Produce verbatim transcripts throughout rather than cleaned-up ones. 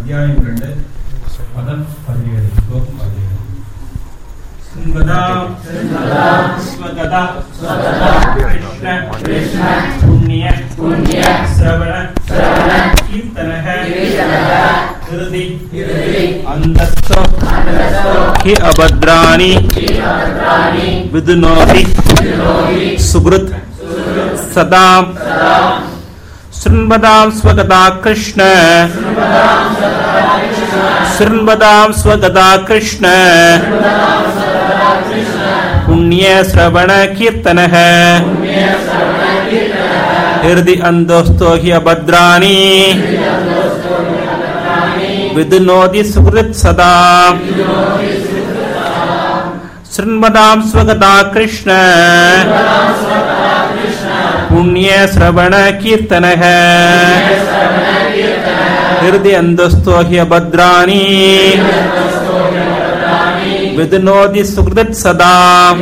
அத்தியாயம் இரண்டு பதம் பதினேழு ஸ்லோகம் பதினேழு. ஸ்ருண்வதா ஸ்வகதா கிருஷ்ண புண்ணிய ஸ்ரவண கீர்த்தனஹ ஹிருதி அந்தஸ்தோ ஹி அபத்ராணி விதுனோதி சுக்ருத் சதாம் ஸ்ருண்வதாம் ஸ்வகதா கிருஷ்ண ஸ்ருண்வதாம் ஸ்வகதா கிருஷ்ண புண்ணிய ஸ்ரவண கீர்த்தனஹ ஹிருதி அந்தஸ்தோ ஹி அபத்ராணி விதுனோதி சுக்ருத் சதாம் ஸ்ருண்வதாம் ஸ்வகதா கிருஷ்ண புண்ணிய ஸ்ரவண கீர்த்தனஹ ஹிருதி அந்தஸ்தோ ஹி அபத்ராணி விதுனோதி சுக்ருத் சதாம்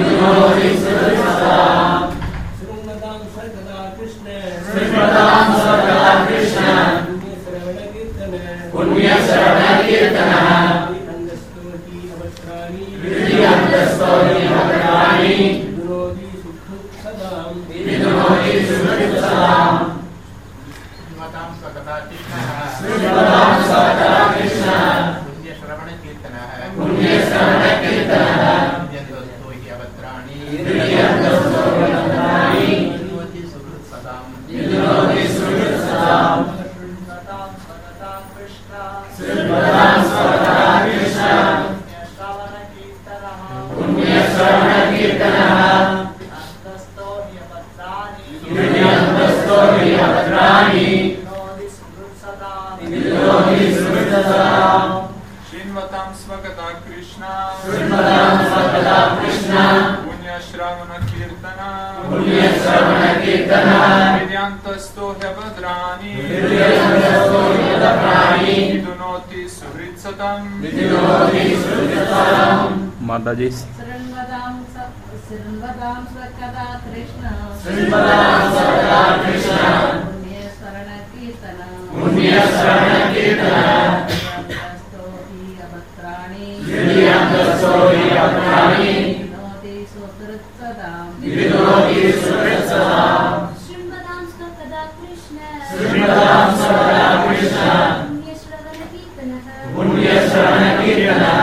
माताजी स्रुण्वदां स्रुण्वदां स्वकदा कृष्ण स्रुण्वदां स्वकदा कृष्ण पुण्य शरण कीर्तन पुण्य शरण कीर्तन अन्तस्तो हि अभद्राणि अन्तस्तो हि अभद्राणि विनोति सुकृत् सदां विनोति सुकृत् सदां स्रुण्वदां स्वकदा कृष्ण स्रुण्वदां स्वकदा कृष्ण पुण्य श्रवण कीर्तनः पुण्य श्रवण कीर्तनः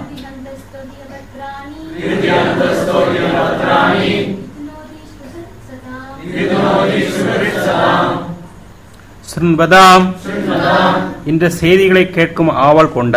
अन्तस्तो हि अभद्राणि विनोति सुकृत् सदां ஸ்ருண்வதாம் இந்த செய்திகளை கேட்கும் ஆவல் கொண்ட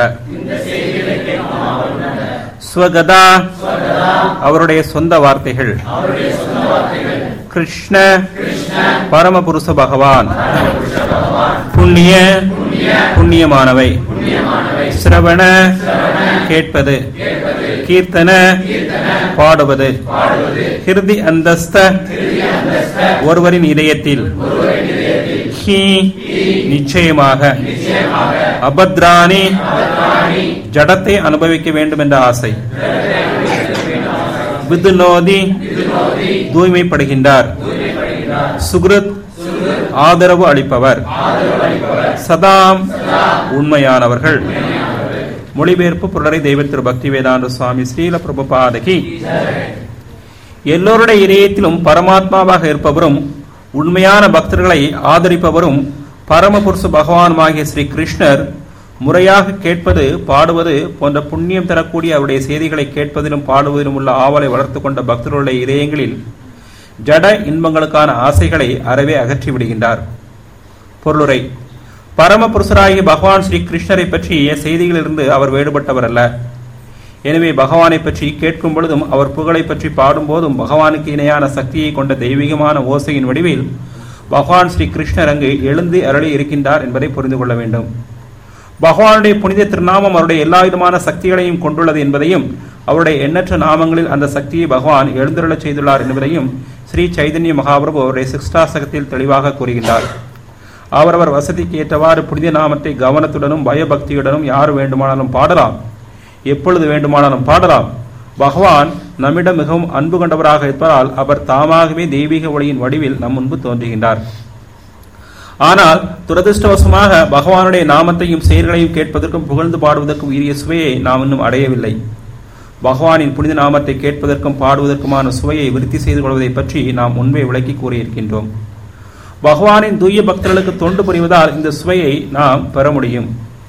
ஸ்வகதா அவருடைய சொந்த வார்த்தைகள் கிருஷ்ண பரமபுருஷ பகவான் புண்ணிய புண்ணியமானவை சிரவண கேட்பது கீர்த்தன பாடுவது ஹிருதி அந்தஸ்த ஒருவரின் இதயத்தில் ஹி நிச்சயமாக அபத்ராணி ஜடத்தை அனுபவிக்க வேண்டும் என்ற ஆசை விதுனோதி தூய்மைப்படுகின்றார் சுக்ருத் ஆதரவு அளிப்பவர் சதாம் உண்மையானவர்கள். மொழிபெயர்ப்பு புலரை தெய்வ திரு பக்தி வேதாந்த சுவாமி ஸ்ரீல பிரபுபாதகி. எல்லோருடைய இதயத்திலும் பரமாத்மாவாக இருப்பவரும் உண்மையான பக்தர்களை ஆதரிப்பவரும் பரமபுருஷ பகவானுமாகிய ஸ்ரீ கிருஷ்ணர் முறையாக கேட்பது பாடுவது போன்ற புண்ணியம் தரக்கூடிய அவருடைய செய்திகளை கேட்பதிலும் பாடுவதிலும் உள்ள ஆவலை வளர்த்து கொண்ட பக்தர்களுடைய இதயங்களில் ஜட இன்பங்களுக்கான ஆசைகளை அறவே அகற்றி விடுகின்றார். பொருளுரை: பரமபுருஷராகிய பகவான் ஸ்ரீ கிருஷ்ணரை பற்றிய செய்திகளிலிருந்து அவர் வேறுபட்டவர் அல்ல. எனவே பகவானை பற்றி கேட்கும் பொழுதும் அவர் புகழை பற்றி பாடும் போதும் பகவானுக்கு இணையான சக்தியை கொண்ட தெய்வீகமான ஓசையின் வடிவில் பகவான் ஸ்ரீ கிருஷ்ணர் அங்கு எழுந்து அருளி இருக்கின்றார் என்பதை புரிந்து கொள்ள வேண்டும். பகவானுடைய புனித திருநாமம் அவருடைய எல்லா விதமான சக்திகளையும் கொண்டுள்ளது என்பதையும் அவருடைய எண்ணற்ற நாமங்களில் அந்த சக்தியை பகவான் எழுந்தருளச் செய்துள்ளார் என்பதையும் ஸ்ரீ சைதன்ய மகாபிரபு அவருடைய சிக்ஷ்டாசகத்தில் தெளிவாக கூறுகின்றார். அவரவர் வசதிக்கு ஏற்றவாறு புனித நாமத்தை கவனத்துடனும் பயபக்தியுடனும் யார் வேண்டுமானாலும் பாடலாம், எப்பொழுது வேண்டுமானாலும் பாடலாம். பகவான் நம்மிடம் மிகவும் அன்பு கொண்டவராக இருப்பதால் அவர் தாமாகவே தெய்வீக ஒளியின் வடிவில் நம் முன்பு தோன்றுகின்றார். ஆனால் துரதிருஷ்டவசமாக பகவானுடைய நாமத்தையும் செயல்களையும் கேட்பதற்கும் புகழ்ந்து பாடுவதற்கும் உரிய சுவையை நாம் இன்னும் அடையவில்லை. பகவானின் புனித நாமத்தை கேட்பதற்கும் பாடுவதற்குமான சுவையை விருத்தி செய்து கொள்வதை பற்றி நாம் முன்பே விளக்கி கூறியிருக்கின்றோம். பகவானின் தூய பக்தர்களுக்கு தொண்டு புரிவதால் இந்த சுவையை நாம் பெற முடியும்.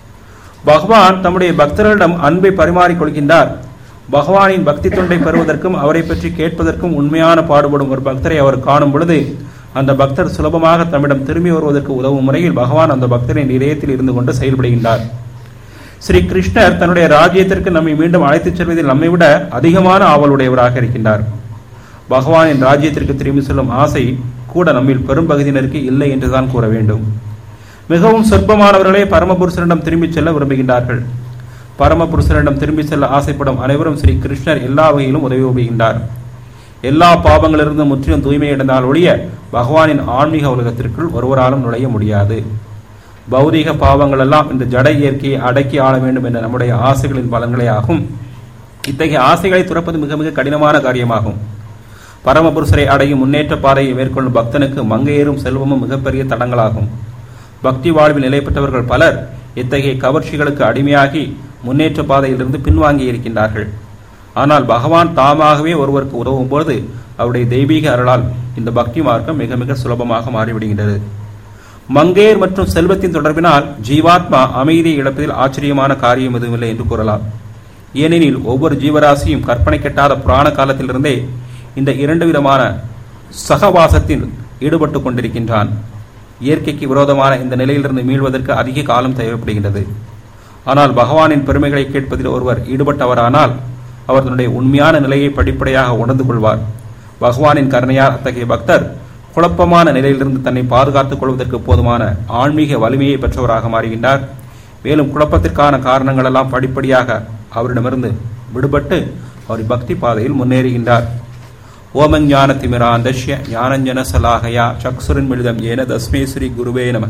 பகவான் தம்முடைய பக்தர்களிடம் அன்பை பரிமாறிக் கொள்கின்றார். பகவானின் பக்தி தொண்டை பெறுவதற்கும் அவரை பற்றி கேட்பதற்கும் உண்மையான பாடுபடும் ஒரு பக்தரை அவர் காணும் பொழுது அந்த பக்தர் சுலபமாக தம்மிடம் திரும்பி வருவதற்கு உதவும் முறையில் பகவான் அந்த பக்தரின் இதயத்தில் இருந்து கொண்டு செயல்படுகின்றார். ஸ்ரீ கிருஷ்ணர் தன்னுடைய ராஜ்யத்திற்கு நம்மை மீண்டும் அழைத்துச் செல்வதில் நம்மை விட அதிகமான ஆவலுடையவராக இருக்கின்றார். பகவானின் ராஜ்யத்திற்கு திரும்பி செல்லும் ஆசை கூட நம்மில் பெரும் பகுதியினருக்கு இல்லை என்றுதான் கூற வேண்டும். மிகவும் சொற்பமானவர்களே பரமபுருஷனிடம் திரும்பிச் செல்ல விரும்புகின்றார்கள். பரமபுருஷனிடம் திரும்பி செல்ல ஆசைப்படும் அனைவரும் ஸ்ரீ கிருஷ்ணர் எல்லா வகையிலும் உதவி உபயோகிக்கின்றார். எல்லா பாவங்களிலிருந்து முற்றிலும் தூய்மை அடைந்தால் ஒழிய பகவானின் ஆன்மீக உலகத்திற்குள் ஒருவராலும் நுழைய முடியாது. பௌதீக பாவங்கள் எல்லாம் இந்த ஜட இயற்கையை அடக்கி ஆள வேண்டும் என்ற நம்முடைய ஆசைகளின் பலன்களே ஆகும். இத்தகைய ஆசைகளை துறப்பது மிக மிக கடினமான காரியமாகும். பரமபுருஷரை அடையும் முன்னேற்ற பாதையை மேற்கொள்ளும் பக்தனுக்கு மங்கையேறும் செல்வமும் மிகப்பெரிய தடங்களாகும். பக்தி வாழ்வில் நிலை பெற்றவர்கள் பலர் இத்தகைய கவர்ச்சிகளுக்கு அடிமையாகி முன்னேற்ற பாதையிலிருந்து பின்வாங்கி இருக்கின்றார்கள். ஆனால் பகவான் தாமாகவே ஒருவருக்கு உதவும் பொழுது அவருடைய தெய்வீக அருளால் இந்த பக்தி மார்க்கம் மிக மிக சுலபமாக மாறிவிடுகின்றது. மங்கையர் மற்றும் செல்வத்தின் தொடர்பினால் ஜீவாத்மா அமைதியை இழப்பதில் ஆச்சரியமான காரியம் எதுவுமில்லை என்று கூறலாம். ஏனெனில் ஒவ்வொரு ஜீவராசியும் கற்பனை கெட்டாத புராண காலத்திலிருந்தே இந்த இரண்டு விதமான சகவாசத்தில் ஈடுபட்டு கொண்டிருக்கின்றான். இயற்கைக்கு விரோதமான இந்த நிலையிலிருந்து மீள்வதற்கு அதிக காலம் தேவைப்படுகின்றது. ஆனால் பகவானின் பெருமைகளை கேட்பதில் ஒருவர் ஈடுபட்டவரானால் அவர் தன்னுடைய உண்மையான நிலையை படிப்படியாக உணர்ந்து கொள்வார். பகவானின் கருணையால் அத்தகைய பக்தர் குழப்பமான நிலையிலிருந்து தன்னை பாதுகாத்துக் கொள்வதற்கு போதுமான ஆன்மீக வலிமையை பெற்றவராக மாறுகின்றார். மேலும் குழப்பத்திற்கான காரணங்கள் எல்லாம் படிப்படியாக அவரிடமிருந்து விடுபட்டு அவர் பக்தி பாதையில் முன்னேறுகின்றார். ஓமஞான திமிராந்தஷ்ய ஞானஞ்சன சலாகயா சக்சுரன் மிளிதம் ஏன தஸ்மே ஸ்ரீ குருவே நமக.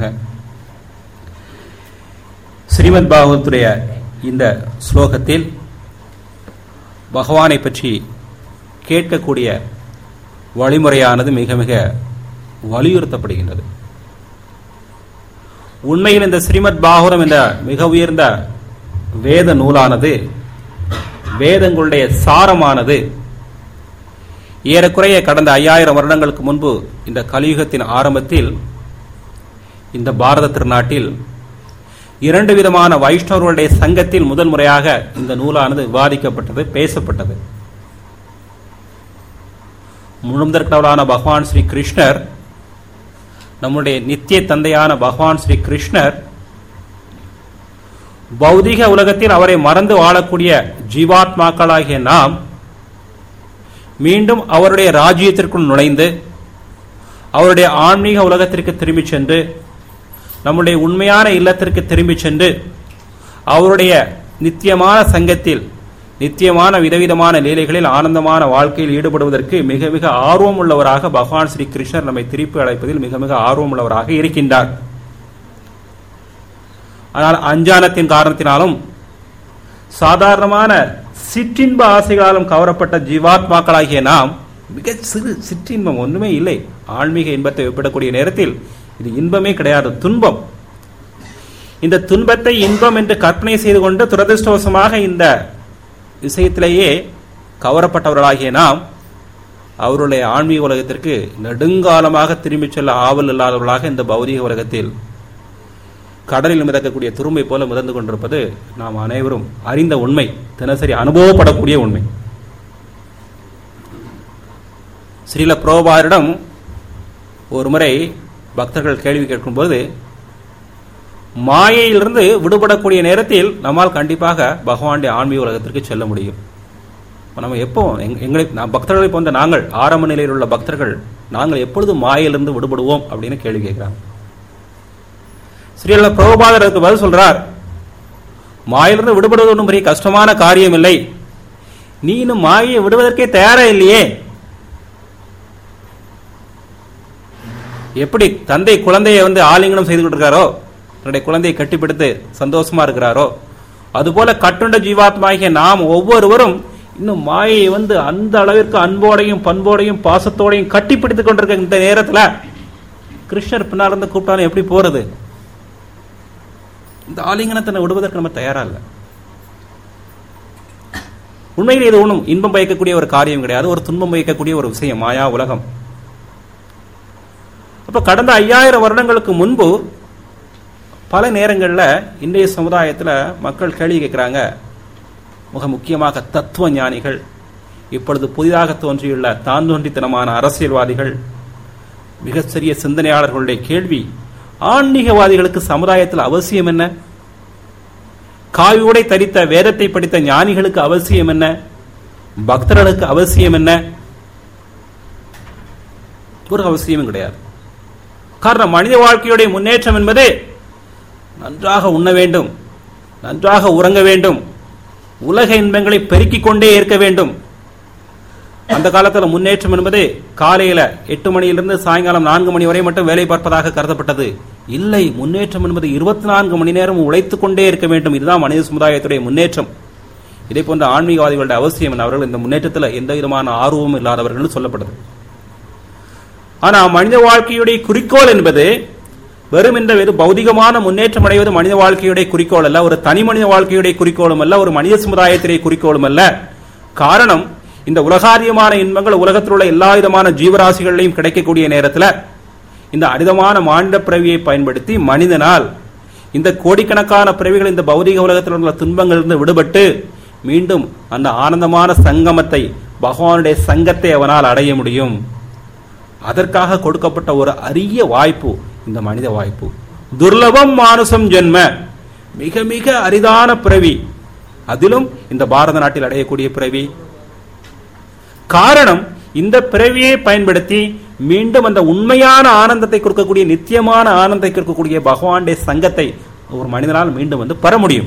ஸ்ரீமத் பாகவத்துடைய இந்த ஸ்லோகத்தில் பகவானை பற்றி கேட்கக்கூடிய வழிமுறையானது மிக மிக வலியுறுத்தப்படுகின்றது. உண்மையில் இந்த ஸ்ரீமத் பாகவதம் என்ற மிக உயர்ந்த வேத நூலானது, வேதங்களுடைய சாரமானது ஏறக்குறைய கடந்த ஐயாயிரம் வருடங்களுக்கு முன்பு இந்த கலியுகத்தின் ஆரம்பத்தில் இந்த பாரத திருநாட்டில் இரண்டு விதமான வைஷ்ணவர்களுடைய சங்கத்தில் முதல் முறையாக இந்த நூலானது விவாதிக்கப்பட்டது, பேசப்பட்டது. முழுந்தற்கடவுளான பகவான் ஸ்ரீ கிருஷ்ணர், நம்முடைய நித்திய தந்தையான பகவான் ஸ்ரீ கிருஷ்ணர் பௌதிக உலகத்தில் அவரை மறந்து வாழக்கூடிய ஜீவாத்மாக்களாகிய நாம் மீண்டும் அவருடைய ராஜ்யத்திற்குள் நுழைந்து அவருடைய ஆன்மீக உலகத்திற்கு திரும்பி சென்று நம்முடைய உண்மையான இல்லத்திற்கு திரும்பி சென்று அவருடைய நித்தியமான சங்கத்தில் நித்தியமான விதவிதமான லீலைகளில் ஆனந்தமான வாழ்க்கையில் ஈடுபடுவதற்கு மிக மிக ஆர்வம் உள்ளவராக பகவான் ஸ்ரீ கிருஷ்ணர் நம்மை திருப்பி அழைப்பதில் மிக மிக ஆர்வம் உள்ளவராக இருக்கின்றார். ஆனால் அஞ்ஞானத்தின் காரணத்தினாலும் சாதாரணமான சிற்றின்ப ஆசைகளாலும் கவரப்பட்ட ஜீவாத்மாக்களாகிய நாம் மிக சிறு சிற்றின்பம் ஒன்றுமே இல்லை. ஆன்மீக இன்பத்தை ஒப்பிடக்கூடிய நேரத்தில் இது இன்பமே கிடையாது, துன்பம். இந்த துன்பத்தை இன்பம் என்று கற்பனை செய்து கொண்டு துரதிருஷ்டவசமாக இந்த விஷயத்திலேயே கவரப்பட்டவர்களாகிய நாம் அவருடைய ஆன்மீக உலகத்திற்கு நெடுங்காலமாக திரும்பிச் செல்ல ஆவல் இல்லாதவர்களாக இந்த பௌதிக உலகத்தில் கடலில் மிதக்கக்கூடிய துரும்பை போல மிதந்து கொண்டிருப்பது நாம் அனைவரும் அறிந்த உண்மை, தினசரி அனுபவப்படக்கூடிய உண்மை. ஸ்ரீல பிரபுபாதரிடம் ஒரு முறை பக்தர்கள் கேள்வி கேட்கும்போது, மாயையிலிருந்து விடுபடக்கூடிய நேரத்தில் நம்மால் கண்டிப்பாக பகவானுடைய ஆன்மீக உலகத்திற்கு செல்ல முடியும். நம்ம எப்போ எங்களை பக்தர்களை போன்ற நாங்கள் ஆரம்ப நிலையில் உள்ள பக்தர்கள் நாங்கள் எப்பொழுது மாயையிலிருந்து விடுபடுவோம் அப்படின்னு கேள்வி கேட்கிறாங்க. ஸ்ரீல பிரபுபாதருக்கு பதில் சொல்றார், மாயிலிருந்து விடுபடுவது ஒன்றும் பெரிய கஷ்டமான காரியம் இல்லை. நீ இன்னும் மாயை விடுவதற்கே தயாரா இல்லையே. எப்படி தந்தை குழந்தையை வந்து ஆலிங்கனம் செய்து கொண்டிருக்காரோ, தன்னுடைய குழந்தையை கட்டிப்பிடித்து சந்தோஷமா இருக்கிறாரோ, அதுபோல கட்டுண்ட ஜீவாத்மாகிய நாம் ஒவ்வொருவரும் இன்னும் மாயை வந்து அந்த அளவிற்கு அன்போடையும் பண்போடையும் பாசத்தோடையும் கட்டிப்பிடித்துக் கொண்டிருக்க இந்த நேரத்தில் கிருஷ்ணர் பின்னால் இருந்து கூப்பிட்டாலும் எப்படி போறது? இந்த ஆலிங்கனத்தை விடுவதற்கு நம்ம தயாரா இல்லை. உண்மையில் இது ஒன்றும் இன்பம் பயக்கக்கூடிய ஒரு காரியம் கிடையாது, ஒரு துன்பம் பயக்கக்கூடிய ஒரு விஷயம், மாயா உலகம். அப்ப கடந்த ஐயாயிரம் வருடங்களுக்கு முன்பு பல நேரங்களில் இன்றைய சமுதாயத்தில் மக்கள் கேள்வி கேட்கிறாங்க. மிக முக்கியமாக தத்துவ ஞானிகள், இப்பொழுது புதிதாக தோன்றியுள்ள தான் தோன்றித்தனமான அரசியல்வாதிகள், மிக சிறிய சிந்தனையாளர்களுடைய கேள்வி, ஆன்மீகவாதிகளுக்கு சமுதாயத்தில் அவசியம் என்ன? காவியோடை தரித்த வேதத்தை படித்த ஞானிகளுக்கு அவசியம் என்ன? பக்தர்களுக்கு அவசியம் என்ன? ஒரு அவசியமும் கிடையாது. காரணம், மனித வாழ்க்கையுடைய முன்னேற்றம் என்பது நன்றாக உண்ண வேண்டும், நன்றாக உறங்க வேண்டும், உலக இன்பங்களை பெருக்கிக் கொண்டே இருக்க வேண்டும். அந்த காலத்தில் முன்னேற்றம் என்பது காலையில எட்டு மணியிலிருந்து சாயங்காலம் நான்கு மணி வரை மட்டும் வேலை பார்ப்பதாக கருதப்பட்டது. இல்லை, முன்னேற்றம் என்பது இருபத்தி நான்கு மணி நேரம் உழைத்துக் கொண்டே இருக்க வேண்டும். இதுதான் மனித சமுதாயத்துடைய முன்னேற்றம். இதே போன்ற ஆன்மீகவாதிகளுடைய அவசியம், அவர்கள் இந்த முன்னேற்றத்தில் எந்த விதமான ஆர்வமும் இல்லாதவர்கள் சொல்லப்படுது. ஆனா மனித வாழ்க்கையுடைய குறிக்கோள் என்பது வெறும் என்ற வெறும் பௌதிகமான முன்னேற்றம் அடைவது மனித வாழ்க்கையுடைய குறிக்கோள் அல்ல, ஒரு தனி மனித வாழ்க்கையுடைய குறிக்கோளும் அல்ல, ஒரு மனித சமுதாயத்திலே குறிக்கோளும் அல்ல. காரணம், இந்த உலகாரியமான இன்பங்கள் உலகத்தில் உள்ள எல்லா விதமான ஜீவராசிகளையும் கிடைக்கக்கூடிய நேரத்தில் இந்த அரிதமான மானிட பிறவியை பயன்படுத்தி மனிதனால் இந்த கோடிக்கணக்கான பிறவிகள் இந்த பௌதிக உலகத்தில் உள்ள துன்பங்களிலிருந்து விடுபட்டு மீண்டும் அந்த ஆனந்தமான சங்கமத்தை, பகவானுடைய சங்கத்தை அவனால் அடைய முடியும். அதற்காக கொடுக்கப்பட்ட ஒரு அரிய வாய்ப்பு இந்த மனித வாய்ப்பு. துர்லபம் மானுசம் ஜென்ம, மிக மிக அரிதான பிறவி, அதிலும் இந்த பாரத நாட்டில் அடையக்கூடிய பிறவி. காரணம், இந்த பிறவியை பயன்படுத்தி மீண்டும் அந்த உண்மையான ஆனந்தத்தை கொடுக்கக்கூடிய, நித்தியமான ஆனந்தத்தை கொடுக்கக்கூடிய பகவானுடைய சங்கத்தை ஒரு மனிதனால் மீண்டும் வந்து பெற முடியும்.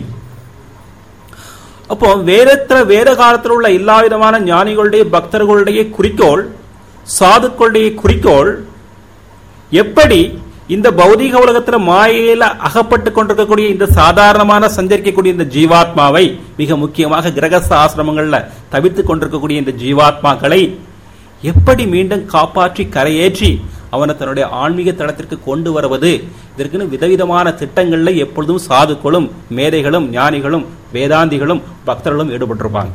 அப்போ வேதத்துல வேத காலத்தில் உள்ள எல்லா விதமான ஞானிகளுடைய பக்தர்களுடைய குறிக்கோள், சாதுக்களுடைய குறிக்கோள், எப்படி இந்த பௌதிக உலகத்தில் மாயையில அகப்பட்டு கொண்டிருக்கக்கூடிய இந்த சாதாரணமான சஞ்சரிக்கக்கூடிய இந்த ஜீவாத்மாவை, மிக முக்கியமாக கிரகஸ்த ஆசிரமங்கள்ல தவிர்த்துக் கொண்டிருக்கக்கூடிய இந்த ஜீவாத்மாக்களை எப்படி மீண்டும் காப்பாற்றி கரையேற்றி அவனை தன்னுடைய ஆன்மீக தளத்திற்கு கொண்டு வருவது, இதற்குன்னு விதவிதமான திட்டங்கள்ல எப்பொழுதும் சாதுக்களும் மேதைகளும் ஞானிகளும் வேதாந்திகளும் பக்தர்களும் ஈடுபட்டிருப்பாங்க.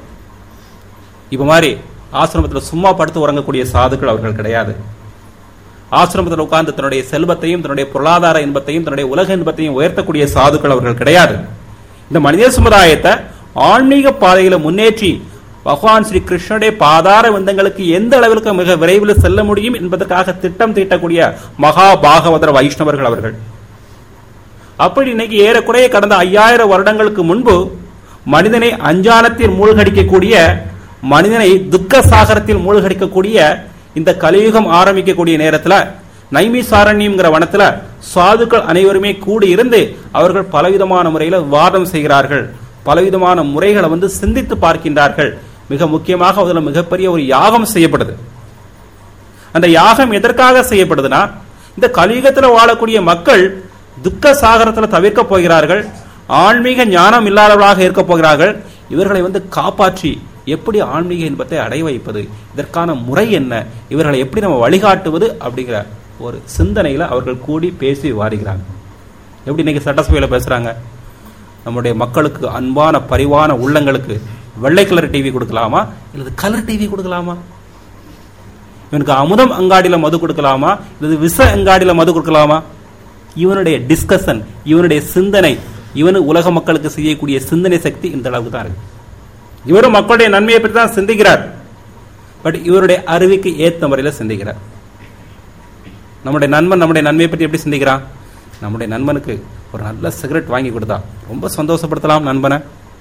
இப்ப மாதிரி ஆசிரமத்தில் சும்மா படுத்து உறங்கக்கூடிய சாதுக்கள் அவர்கள் கிடையாது. ஆசிரமத்தில் உட்கார்ந்து தன்னுடைய செல்வத்தையும் தன்னுடைய பொருளாதார இன்பத்தையும் தன்னுடைய உலக இன்பத்தையும் உயர்த்தக்கூடிய சாதுக்கள் அவர்கள் கிடையாது. இந்த மனித சமுதாயத்தை ஆன்மீக பாதையில முன்னேற்றி பகவான் ஸ்ரீ கிருஷ்ணனுடைய பாதார விந்தங்களுக்கு எந்த அளவிற்கு மிக விரைவில் செல்ல முடியும் என்பதற்காக திட்டம் தீட்டக்கூடிய மகா பாகவதர் வைஷ்ணவர்கள் அவர்கள். அப்படி இன்னைக்கு ஏறக்குறைய கடந்த ஐயாயிரம் வருடங்களுக்கு முன்பு மனிதனை அஞ்ஞானத்தில் மூழ்கடிக்கக்கூடிய, மனிதனை துக்க சாகரத்தில் மூழ்கடிக்கக்கூடிய இந்த கலியுகம் ஆரம்பிக்கக்கூடிய நேரத்தில் நைமிசாரண்யம்ங்கிற வனத்துல சாதுக்கள் அனைவருமே கூடி இருந்து அவர்கள் பலவிதமான முறையில வாதம் செய்கிறார்கள், பலவிதமான முறைகளை வந்து சிந்தித்து பார்க்கின்றார்கள். மிக முக்கியமாக அதில் மிகப்பெரிய ஒரு யாகம் செய்யப்படுது. அந்த யாகம் எதற்காக செய்யப்படுதுன்னா, இந்த கலியுகத்தில் வாழக்கூடிய மக்கள் துக்க சாகரத்தில் தவிர்க்க போகிறார்கள், ஆன்மீக ஞானம் இல்லாதவர்களாக இருக்க போகிறார்கள். இவர்களை வந்து காப்பாற்றி எப்படி ஆன்மீக இன்பத்தை அடைய வைப்பது, இதற்கான முறை என்ன, இவர்களை எப்படி நம்ம வழிகாட்டுவது அப்படிங்கிற ஒரு சிந்தனையில அவர்கள் கூடி பேசி வாருகிறாங்க. எப்படி இன்னைக்கு சட்டசபையில பேசுறாங்க, நம்முடைய மக்களுக்கு அன்பான பரிவான உள்ளங்களுக்கு வெள்ளை கலர் டிவி கொடுக்கலாமா இல்லது கலர் டிவி கொடுக்கலாமா, இவனுக்கு அமுதம் அங்காடியில மது கொடுக்கலாமா இல்லது விச அங்காடியில மது கொடுக்கலாமா, இவனுடைய டிஸ்கஷன், இவனுடைய சிந்தனை, இவனு உலக மக்களுக்கு செய்யக்கூடிய சிந்தனை சக்தி இந்த அளவுக்கு தான் இருக்கு. இவரும் மக்களுடைய நன்மையை பற்றி தான் சிந்திக்கிறார், பட் இவருடைய அறிவுக்கு ஏற்ற முறையில் சிந்திக்கிறார். நம்முடைய நண்பன் நம்முடைய நன்மையை பற்றி எப்படி சிந்திக்கிறான், நம்முடைய நண்பனுக்கு ஒரு நல்ல சிகரெட் வாங்கி கொடுத்தா ரொம்ப சந்தோஷப்படுத்தலாம், நண்பனை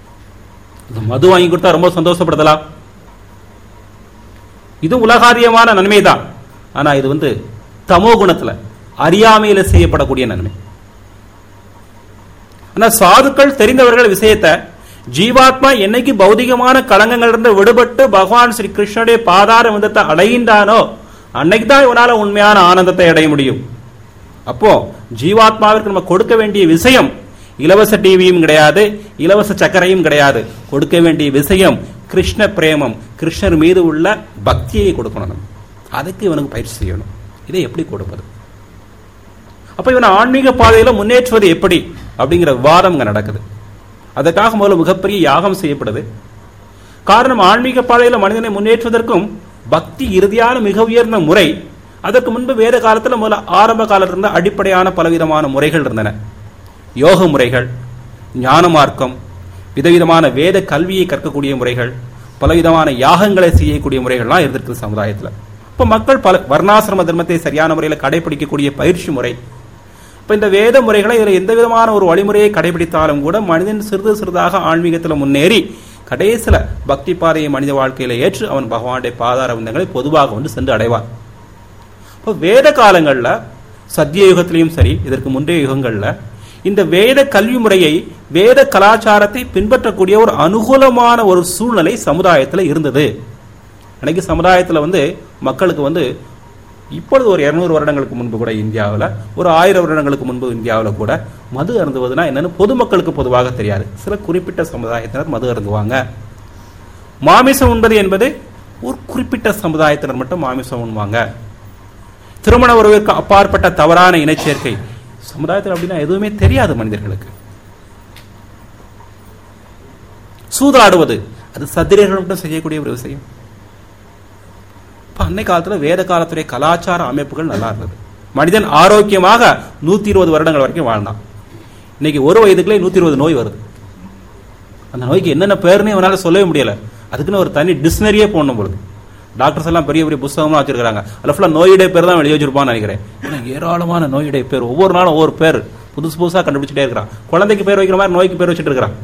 மது வாங்கி கொடுத்தா ரொம்ப சந்தோஷப்படுத்தலாம். இது உலகாரியமான நன்மை தான். ஆனா இது வந்து தமோ குணத்துல அறியாமையில செய்யப்படக்கூடிய நன்மை. ஆனா சாதுக்கள் தெரிந்தவர்கள் விஷயத்தை, ஜீவாத்மா என்னைக்கு பௌதிகமான களங்கங்கள் இருந்து விடுபட்டு பகவான் ஸ்ரீ கிருஷ்ணனுடைய பாதார விந்தத்தை அடைகின்றானோ அன்னைக்கு தான் இவனால உண்மையான ஆனந்தத்தை அடைய முடியும். அப்போ ஜீவாத்மாவிற்கு நம்ம கொடுக்க வேண்டிய விஷயம் இலவச டிவியும் கிடையாது, இலவச சக்கரையும் கிடையாது. கொடுக்க வேண்டிய விஷயம் கிருஷ்ண பிரேமம், கிருஷ்ணர் மீது உள்ள பக்தியை கொடுக்கணும். அதுக்கு இவனுக்கு பயிற்சி செய்யணும். இதை எப்படி கொடுப்பது? அப்ப இவனை ஆன்மீக பாதையில முன்னேற்றுவது எப்படி அப்படிங்கிற விவாதம் இங்க நடக்குது. அதற்காக முதல்ல மிகப்பெரிய யாகம் செய்யப்படுது. காரணம், ஆன்மீக பாதையில மனிதனை முன்னேற்றுவதற்கும் பக்தி இறுதியான மிக உயர்ந்த முறை. அதற்கு முன்பு வேத காலத்துல முதல்ல ஆரம்ப காலத்தில் இருந்த அடிப்படையான பலவிதமான முறைகள் இருந்தன. யோக முறைகள், ஞான மார்க்கம், விதவிதமான வேத கல்வியை கற்கக்கூடிய முறைகள், பலவிதமான யாகங்களை செய்யக்கூடிய முறைகள்லாம் இருந்திருக்கு சமுதாயத்தில். இப்போ மக்கள் பல வர்ணாசிரம தர்மத்தை சரியான முறையில் கடைபிடிக்கக்கூடிய பயிற்சி முறை. இப்போ இந்த வேத முறைகளை இதில் எந்த விதமான ஒரு வழிமுறையை கடைபிடித்தாலும் கூட மனிதன் சிறிது சிறிதாக ஆன்மீகத்தில் முன்னேறி கடைசியில் பக்தி பாதையை மனித வாழ்க்கையில ஏற்று அவன் பகவானுடைய பாதார விந்தங்களை பொதுவாக வந்து சென்று அடைவான். இப்போ வேத காலங்களில் சத்திய யுகத்திலையும் சரி, இதற்கு முந்தைய யுகங்களில் இந்த வேத கல்வி முறையை, வேத கலாச்சாரத்தை பின்பற்றக்கூடிய ஒரு அனுகூலமான ஒரு சூழ்நிலை சமுதாயத்தில் இருந்தது. அன்னைக்கு சமுதாயத்தில் வந்து மக்களுக்கு வந்து இப்பொழுது ஒரு இருநூறு வருடங்களுக்கு முன்பு கூட இந்தியாவில், ஒரு ஆயிரம் வருடங்களுக்கு முன்பு இந்தியாவில் கூட மது அருந்துவதுனா என்னன்னு பொதுமக்களுக்கு பொதுவாக தெரியாது. சில குறிப்பிட்ட சமுதாயத்தினர் மது அருந்துவாங்க. மாமிசம் உண்பது என்பது ஒரு குறிப்பிட்ட சமுதாயத்தினர் மட்டும் மாமிசம் உண்பாங்க. திருமண உறவிற்கு அப்பாற்பட்ட தவறான இனச்சேர்க்கை சமுதாயத்தில் அப்படின்னா எதுவுமே தெரியாது மனிதர்களுக்கு. சூதாடுவது அது சத்திரியர்கள் மட்டும் செய்யக்கூடிய ஒரு விஷயம். அன்னை காலத்துல வேத காலத்துடைய கலாச்சார அமைப்புகள் நல்லா இருந்தது. மனிதன் ஆரோக்கியமாக நூத்தி இருபது வருடங்கள் வரைக்கும் வாழ்ந்தான். இன்னைக்கு ஒரு வயதுக்குள்ளே நூத்தி இருபது நோய் வருது. அந்த நோய்க்கு என்னென்ன பேருன்னு இவனால சொல்லவே முடியல. அதுக்குன்னு ஒரு தனி டிக்ஷனரியே போடணும் பொழுது டாக்டர்ஸ் எல்லாம் பெரிய பெரிய புத்தகமா வச்சிருக்காங்க. அதில் ஃபுல்லாக நோயுடைய பேர் தான் வெளியே வச்சிருப்பான்னு நினைக்கிறேன். ஏராளமான நோயுடைய பேர், ஒவ்வொரு நாளும் ஒவ்வொரு பேர் புதுசு புதுசாக கண்டுபிடிச்சிட்டே இருக்கிறான். குழந்தைக்கு பேர் வைக்கிற மாதிரி நோய்க்கு பேர் வச்சுட்டு இருக்கிறான்.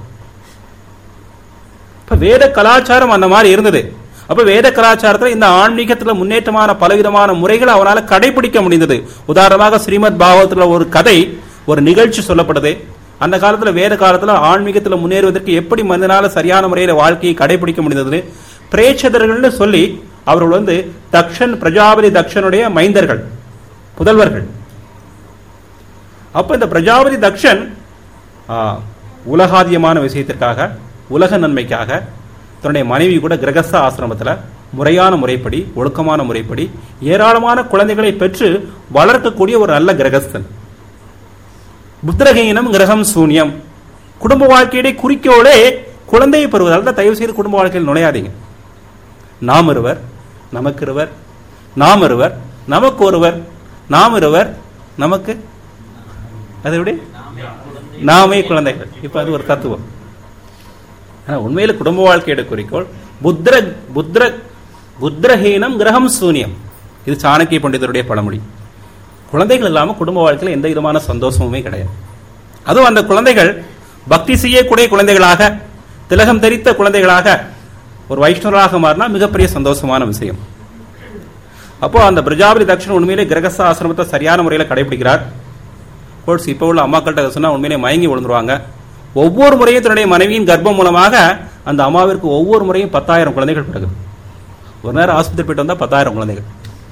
இப்ப வேத கலாச்சாரம் அந்த மாதிரி இருந்தது. அப்ப வேத கலாச்சாரத்தில் இந்த ஆன்மீகத்துல முன்னேற்றமான பலவிதமான முறைகளை அவனால கடைபிடிக்க முடிந்தது. உதாரணமாக ஸ்ரீமத் பாகவத்துல ஒரு கதை, ஒரு நிகழ்ச்சி சொல்லப்படுது. அந்த காலத்துல வேத காலத்துல ஆன்மீகத்துல முன்னேறுவதற்கு எப்படி மனிதனால சரியான முறையில வாழ்க்கையை கடைபிடிக்க முடிந்தது. பிரேட்சதர்கள்னு சொல்லி அவர்கள் வந்து தக்ஷன், பிரஜாபதி தக்ஷனுடைய மைந்தர்கள், புதல்வர்கள். அப்ப இந்த பிரஜாபதி தக்ஷன் உலகாதியமான விஷயத்திற்காக, உலக நன்மைக்காக தன்னுடைய மனைவி கூட கிரகஸ்த ஆசிரமத்தில் முறையான முறைப்படி, ஒழுக்கமான முறைப்படி ஏராளமான குழந்தைகளை பெற்று வளர்க்கக்கூடிய ஒரு நல்ல கிரகஸ்தன். புத்திரஹீனம் கிரகம் சூன்யம். குடும்ப வாழ்க்கையுடைய குறிக்கோளே குழந்தையை பெறுவதால் தான் தயவு செய்து குடும்ப வாழ்க்கையில் நுழையாதீங்க. நாம் இருவர், நமக்கு இருவர், நாம் இருவர், நமக்கு ஒருவர், நாம் இருவர், நமக்கு அது எப்படி நாமே குழந்தைகள். இப்ப அது ஒரு தத்துவம். உண்மையில குடும்ப வாழ்க்கையோட குறிக்கோள் புத்திர புத்திர புத்திரஹீனம் கிரகம் சூன்யம். இது சாணக்கிய பண்டிதருடைய பழமொழி. குழந்தைகள் இல்லாம குடும்ப வாழ்க்கையில எந்த விதமான சந்தோஷமுமே கிடையாது. அதுவும் அந்த குழந்தைகள் பக்தி செய்யக்கூடிய குழந்தைகளாக, திலகம் தெரித்த குழந்தைகளாக, ஒரு வைஷ்ணவராக மாறினா மிகப்பெரிய சந்தோஷமான விஷயம். அப்போ அந்த பிரஜாபதி தக்ஷன் உண்மையிலே கிரகஸ்த ஆசிரமத்தை சரியான முறையில் கடைபிடிக்கிறார். கோட்ஸ் இப்போ உள்ள அம்மாக்கள்கிட்ட சொன்னா உண்மையிலே மயங்கி விழுந்துருவாங்க. ஒவ்வொரு முறையும் தன்னுடைய மனைவியின் கர்ப்பம் மூலமாக அந்த அம்மாவிற்கு ஒவ்வொரு முறையும் பத்தாயிரம் குழந்தைகள் பிறகு. ஒரு நேரம் ஆஸ்பத்திரி போயிட்டு வந்தா பத்தாயிரம் குழந்தைகள்,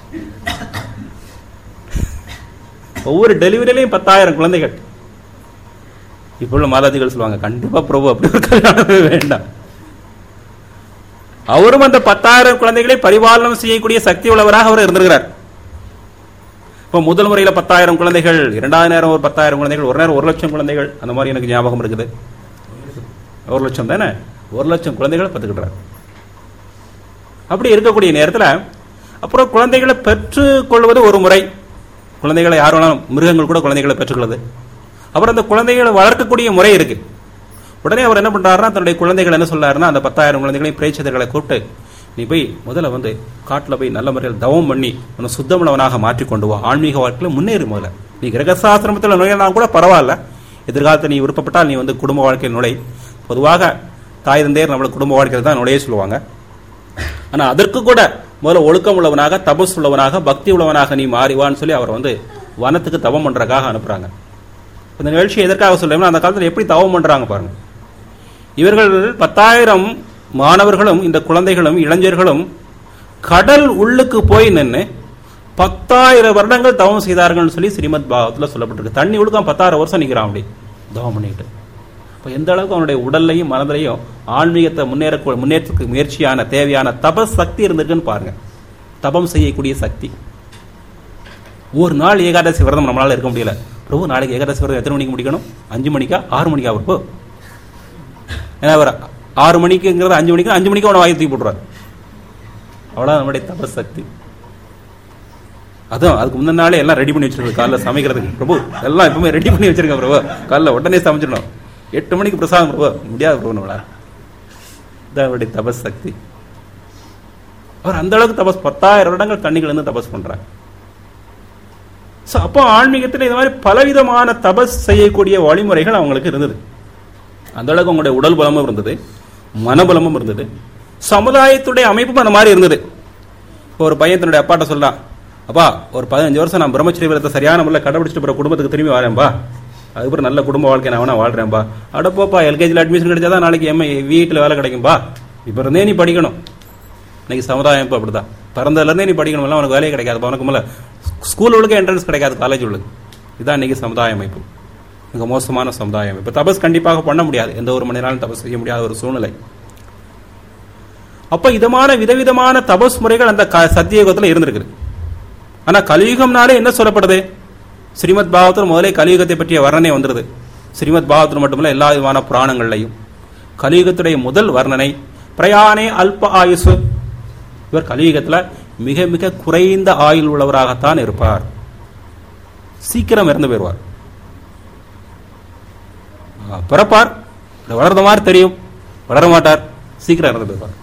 ஒவ்வொரு டெலிவரியிலையும் பத்தாயிரம் குழந்தைகள். இப்போ உள்ள மாதாதிகள் சொல்லுவாங்க, கண்டிப்பா பிரபு அப்படி ஒரு கல்யாணமே வேண்டாம். அவரும் அந்த பத்தாயிரம் குழந்தைகளை பரிபாலனம் செய்யக்கூடிய சக்தி உள்ளவராக அவர் இருந்திருக்கிறார். இப்போ முதல் முறையில பத்தாயிரம் குழந்தைகள், இரண்டாவது நேரம் ஒரு பத்தாயிரம் குழந்தைகள், ஒரு நேரம் ஒரு லட்சம் குழந்தைகள், அந்த மாதிரி எனக்கு ஞாபகம் இருக்குது. ஒரு லட்சம் தானே, ஒரு லட்சம் குழந்தைகளை பெற்றுக்கிட்டார். அப்படி இருக்கக்கூடிய நேரத்தில் அப்புறம் குழந்தைகளை பெற்றுக் கொள்வது ஒரு முறை. குழந்தைகளை யார் வேணாலும், மிருகங்கள் கூட குழந்தைகளை பெற்றுக்கொள்வது. அப்புறம் அந்த குழந்தைகளை வளர்க்கக்கூடிய முறை இருக்கு. உடனே அவர் என்ன பண்றாருன்னா, தன்னுடைய குழந்தைகள் என்ன சொல்றாருன்னா, அந்த பத்தாயிரம் குழந்தைகளையும் பிரேட்சதர்களை கூப்பிட்டு, நீ போய் முதல்ல வந்து காட்டில் போய் நல்ல முறையில் தவம் பண்ணி உன்னை சுத்தமுள்ளவனாக மாற்றி கொண்டு வா, ஆன்மீக வாழ்க்கையில் முன்னேறும். முதல்ல நீ கிரகசாசிரமத்தில் நுழையினா கூட பரவாயில்ல, எதிர்காலத்தில் நீ விருப்பப்பட்டால் நீ வந்து குடும்ப வாழ்க்கையில் நுழை. பொதுவாக தாய் தந்தையர் நம்மளுக்கு குடும்ப வாழ்க்கையில் தான் நுழைய சொல்லுவாங்க. ஆனால் அதற்கு கூட முதல்ல ஒழுக்கம் உள்ளவனாக, தபஸ் உள்ளவனாக, பக்தி உள்ளவனாக நீ மாறிவான்னு சொல்லி அவர் வந்து வனத்துக்கு தவம் பண்றதுக்காக அனுப்புறாங்க. இந்த நிகழ்ச்சி எதற்காக சொல்றேன்னா, அந்த காலத்தில் எப்படி தவம் பண்றாங்க பாருங்க. இவர்கள் பத்தாயிரம் மாணவர்களும் இந்த குழந்தைகளும் இளைஞர்களும் கடல் உள்ளுக்கு போய் நின்று பத்தாயிரம் வருடங்கள் தவம் செய்தார்கள் சொல்லி ஸ்ரீமத் பாகவத்தில் சொல்லப்பட்டிருக்கு. தண்ணி உள்ளுக்கான் பத்தாயிரம் வருஷம் நிற்கிறான் அப்படி தவம் பண்ணிட்டு. இப்போ எந்த அளவுக்கு அவனுடைய உடல்லையும் மனதிலையும் ஆன்மீகத்தை முன்னேற முன்னேற்றத்துக்கு முயற்சியான தேவையான தபஸ் சக்தி இருந்திருக்குன்னு பாருங்க. தபம் செய்யக்கூடிய சக்தி. ஒரு நாள் ஏகாதசி விரதம் நம்மளால இருக்க முடியல, பிரபு நாளைக்கு ஏகாதசி விரதம் எத்தனை மணிக்கு முடிக்கணும்? அஞ்சு மணிக்கா ஆறு மணிக்கா பிரபு? ஏன்னா அவர் ஆறு மணிக்குங்கிறது அஞ்சு மணிக்கு அஞ்சு மணிக்கு அவனை வாங்கி தூக்கி போட்டுறாரு. அவ்வளோ நம்முடைய தபசக்தி. அதுவும் அதுக்கு முந்தின நாளே எல்லாம் ரெடி பண்ணி வச்சிருக்கோம். காலைல சமைக்கிறதுக்கு பிரபு எல்லாம் எப்பவுமே ரெடி பண்ணி வச்சிருக்கேன் பிரபு. காலைல உடனே சமைச்சிடணும். எட்டு மணிக்கு பிரசாதம் பிரபு முடியாது பிரபு நம்மளா. இதான் அவருடைய தபஸ் சக்தி. அவர் அந்த அளவுக்கு தபஸ் பத்தாயிரம் வருடங்கள் தண்ணிகள் இருந்து தபஸ் பண்றாங்க. அப்போ ஆன்மீகத்தில் இந்த மாதிரி பலவிதமான தபஸ் செய்யக்கூடிய வழிமுறைகள் அவங்களுக்கு இருந்தது. அந்த அளவுக்கு அவங்களுடைய உடல் பலமும் இருந்தது, மனபலமும் இருந்தது, சமுதாயத்துடைய அமைப்பும் அந்த மாதிரி இருந்தது. இப்போ ஒரு பையன் தன்னுடைய அப்பாட்ட சொல்லலாம், அப்பா ஒரு பதினஞ்சு வருஷம் நான் பிரம்மச்சரிய விரதத்தை சரியான முறையில் கடைபிடிச்சிட்டு போற குடும்பத்துக்கு திரும்பி வரேன்பா, அதுக்கப்புறம் நல்ல குடும்ப வாழ்க்கை நான் வேணா வாழ்றேன்பா. அடப்போப்பா எல்கேஜியில் அட்மிஷன் கிடைச்சாதான் நாளைக்கு எம்ஐ வீட்டில் வேலை கிடைக்கும்பா. இப்போ இருந்தே நீ படிக்கணும். இன்னைக்கு சமுதாயம் இப்போ அப்படிதான். பிறந்ததுலேருந்தே நீ படிக்கணும், எல்லாம் உனக்கு வேலையே கிடைக்காது. உனக்கு மேலே ஸ்கூல் உள்ளுக்கு என்ட்ரன்ஸ் கிடைக்காது, காலேஜ் உள்ளுக்கு. இதுதான் இன்னைக்கு சமுதாய அமைப்பு, மிக மோசமான சமுதாய அமைப்பு. தபஸ் கண்டிப்பாக பண்ண முடியாது, எந்த ஒரு மணி நேரம் தபஸ் செய்ய முடியாத ஒரு சூழ்நிலை. அப்ப இதமான விதவிதமான தபஸ் முறைகள் அந்த சத்தியயுகத்தில் இருந்திருக்கு. ஆனா கலியுகம்னாலே என்ன சொல்லப்படுது? ஸ்ரீமத் பாகவத்தில் முதலே கலியுகத்தை பற்றிய வர்ணனை வந்துருது. ஸ்ரீமத் பாகவத்தில் மட்டுமல்ல எல்லா விதமான புராணங்கள்லையும் கலியுகத்துடைய முதல் வர்ணனை பிரயாணே அல்ப ஆயுசு. இவர் கலியுகத்துல மிக மிக குறைந்த ஆயுள் உள்ளவராகத்தான் இருப்பார். சீக்கிரம் இறந்து போயிடுவார். பிறப்பார், வளர்ந்த மாதிரி தெரியும், வளர மாட்டார், சீக்கிரம் இறந்து போயிடுவார்.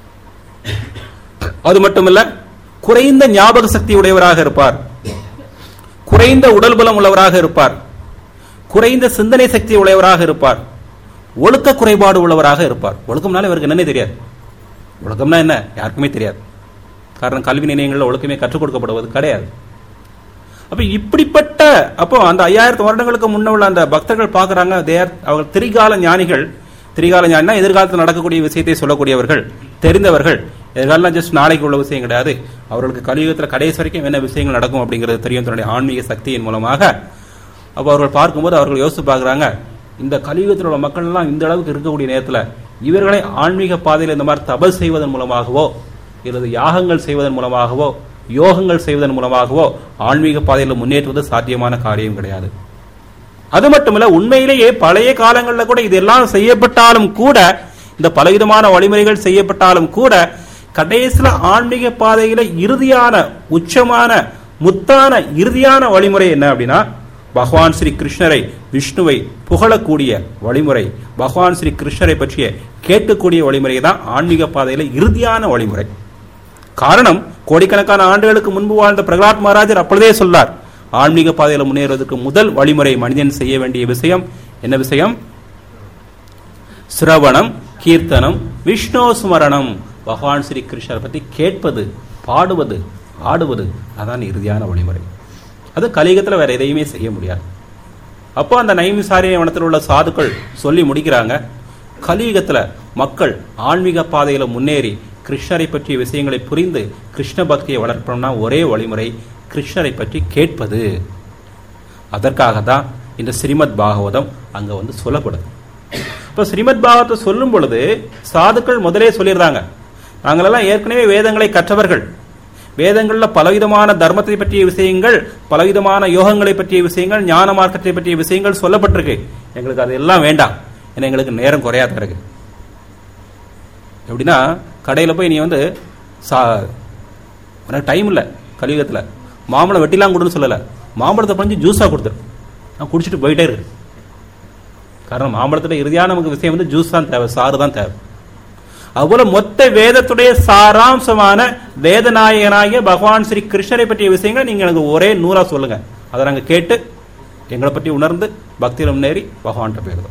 அது மட்டுமல்ல, குறைந்த ஞாபக சக்தி உடையவராக இருப்பார், குறைந்த உடல் பலம் உள்ளவராக இருப்பார், குறைந்த சிந்தனை சக்தி உடையவராக இருப்பார், ஒழுக்க குறைபாடு உள்ளவராக இருப்பார். ஒழுக்கம்னால இவருக்கு என்னன்னே தெரியாது. ஒழுக்கம்னா என்ன யாருக்குமே தெரியாது. காரணம் கல்வி நிலையங்களில் ஒழுக்கமே கற்றுக் கொடுக்கப்படுவது கிடையாது. அப்ப இப்படிப்பட்ட அப்போ அந்த ஐயாயிரத்து வருடங்களுக்கு முன்ன உள்ள அந்த பக்தர்கள் பார்க்கறாங்க, அவர்கள் திரிகால ஞானிகள். திரிகால ஞானினா எதிர்காலத்தில் நடக்கக்கூடிய விஷயத்தை சொல்லக்கூடியவர்கள், தெரிந்தவர்கள். எதிர்காலம் ஜஸ்ட் நாளைக்கு உள்ள விஷயம் கிடையாது. அவர்களுக்கு கலியுகத்தில் கடைசி வரைக்கும் என்ன விஷயங்கள் நடக்கும் அப்படிங்கிறது தெரியும் தன்னுடைய ஆன்மீக சக்தியின் மூலமாக. அப்போ அவர்கள் பார்க்கும்போது அவர்கள் யோசித்து பார்க்குறாங்க, இந்த கலியுகத்தில் உள்ள மக்கள் எல்லாம் இந்த அளவுக்கு இருக்கக்கூடிய நேரத்தில் இவர்களை ஆன்மீக பாதையில் இந்த மாதிரி தபஸ் செய்வதன் மூலமாகவோ அல்லது யாகங்கள் செய்வதன் மூலமாகவோ யோகங்கள் செய்வதன் மூலமாகவோ ஆன்மீக பாதையில் முன்னேற்றுவது சாத்தியமான காரியம் கிடையாது. அது மட்டுமல்ல, உண்மையிலேயே பழைய காலங்களில் கூட இதெல்லாம் செய்யப்பட்டாலும் கூட, இந்த பலவிதமான வழிமுறைகள் செய்யப்பட்டாலும் கூட, கடைசியில ஆன்மீக பாதையில இறுதியான உச்சமான முத்தான இறுதியான வழிமுறை என்ன அப்படின்னா, பகவான் ஸ்ரீ கிருஷ்ணரை விஷ்ணுவை புகழக்கூடிய வழிமுறை, பகவான் ஸ்ரீ கிருஷ்ணரை பற்றிய கேட்கக்கூடிய வழிமுறை தான் ஆன்மீக பாதையில இறுதியான வழிமுறை. காரணம், கோடிக்கணக்கான ஆண்டுகளுக்கு முன்பு வாழ்ந்த பிரகலாத் மகாராஜர் அப்பொழுதே சொன்னார், ஆன்மீக பாதையில முன்னேறுவதற்கு முதல் வழிமுறை மனிதன் செய்ய வேண்டிய விஷயம் என்ன விஷயம்? சிரவணம், கீர்த்தனம், விஷ்ணு ஸ்மரணம். பகவான் ஸ்ரீ கிருஷ்ணரை பற்றி கேட்பது, பாடுவது, ஆடுவது, அதான் இறுதியான வழிமுறை. அது கலியுகத்தில் வேற எதையுமே செய்ய முடியாது. அப்போ அந்த நைமிசாரிய வனத்தில் உள்ள சாதுக்கள் சொல்லி முடிக்கிறாங்க, கலியுகத்தில் மக்கள் ஆன்மீக பாதையில முன்னேறி கிருஷ்ணரை பற்றிய விஷயங்களை புரிந்து கிருஷ்ண பக்தியை வளர்க்கணும்னா ஒரே வழிமுறை கிருஷ்ணரை பற்றி கேட்பது. அதற்காக தான் இந்த ஸ்ரீமத் பாகவதம் அங்க வந்து சொல்லப்படுது. இப்ப ஸ்ரீமத் பாகவத்தை சொல்லும் பொழுது சாதுக்கள் முதலே சொல்லிடுறாங்க, நாங்களெல்லாம் ஏற்கனவே வேதங்களை கற்றவர்கள், வேதங்கள்ல பலவிதமான தர்மத்தை பற்றிய விஷயங்கள், பலவிதமான யோகங்களை பற்றிய விஷயங்கள், ஞான மார்க்கத்தை பற்றிய விஷயங்கள் சொல்லப்பட்டிருக்கு. எங்களுக்கு அது எல்லாம் வேண்டாம், ஏன்னா எங்களுக்கு நேரம் குறையாத இருக்கு. எப்படின்னா, கடையில் போய் நீ வந்து சா உனக்கு டைம் இல்லை, கலியுகத்தில் மாம்பழம் வெட்டிலாம் கொடுன்னு சொல்லலை, மாம்பழத்தை பஞ்சு ஜூஸாக கொடுத்துரு, நான் குடிச்சிட்டு போயிட்டே இருக்கு. காரணம், மாம்பழத்தில் இறுதியான நமக்கு விஷயம் வந்து ஜூஸ் தான் தேவை, சாறு தான் தேவை. அதுபோல மொத்த வேதத்துடைய சாராம்சமான வேதநாயகனாகிய பகவான் ஸ்ரீ கிருஷ்ணரை பற்றிய விஷயங்களை நீங்க எனக்கு ஒரே நூறா சொல்லுங்க, அதை நாங்க கேட்டு எங்களை பற்றி உணர்ந்து பக்தியில முன்னேறி பகவான்கிட்ட போயிருந்தோம்.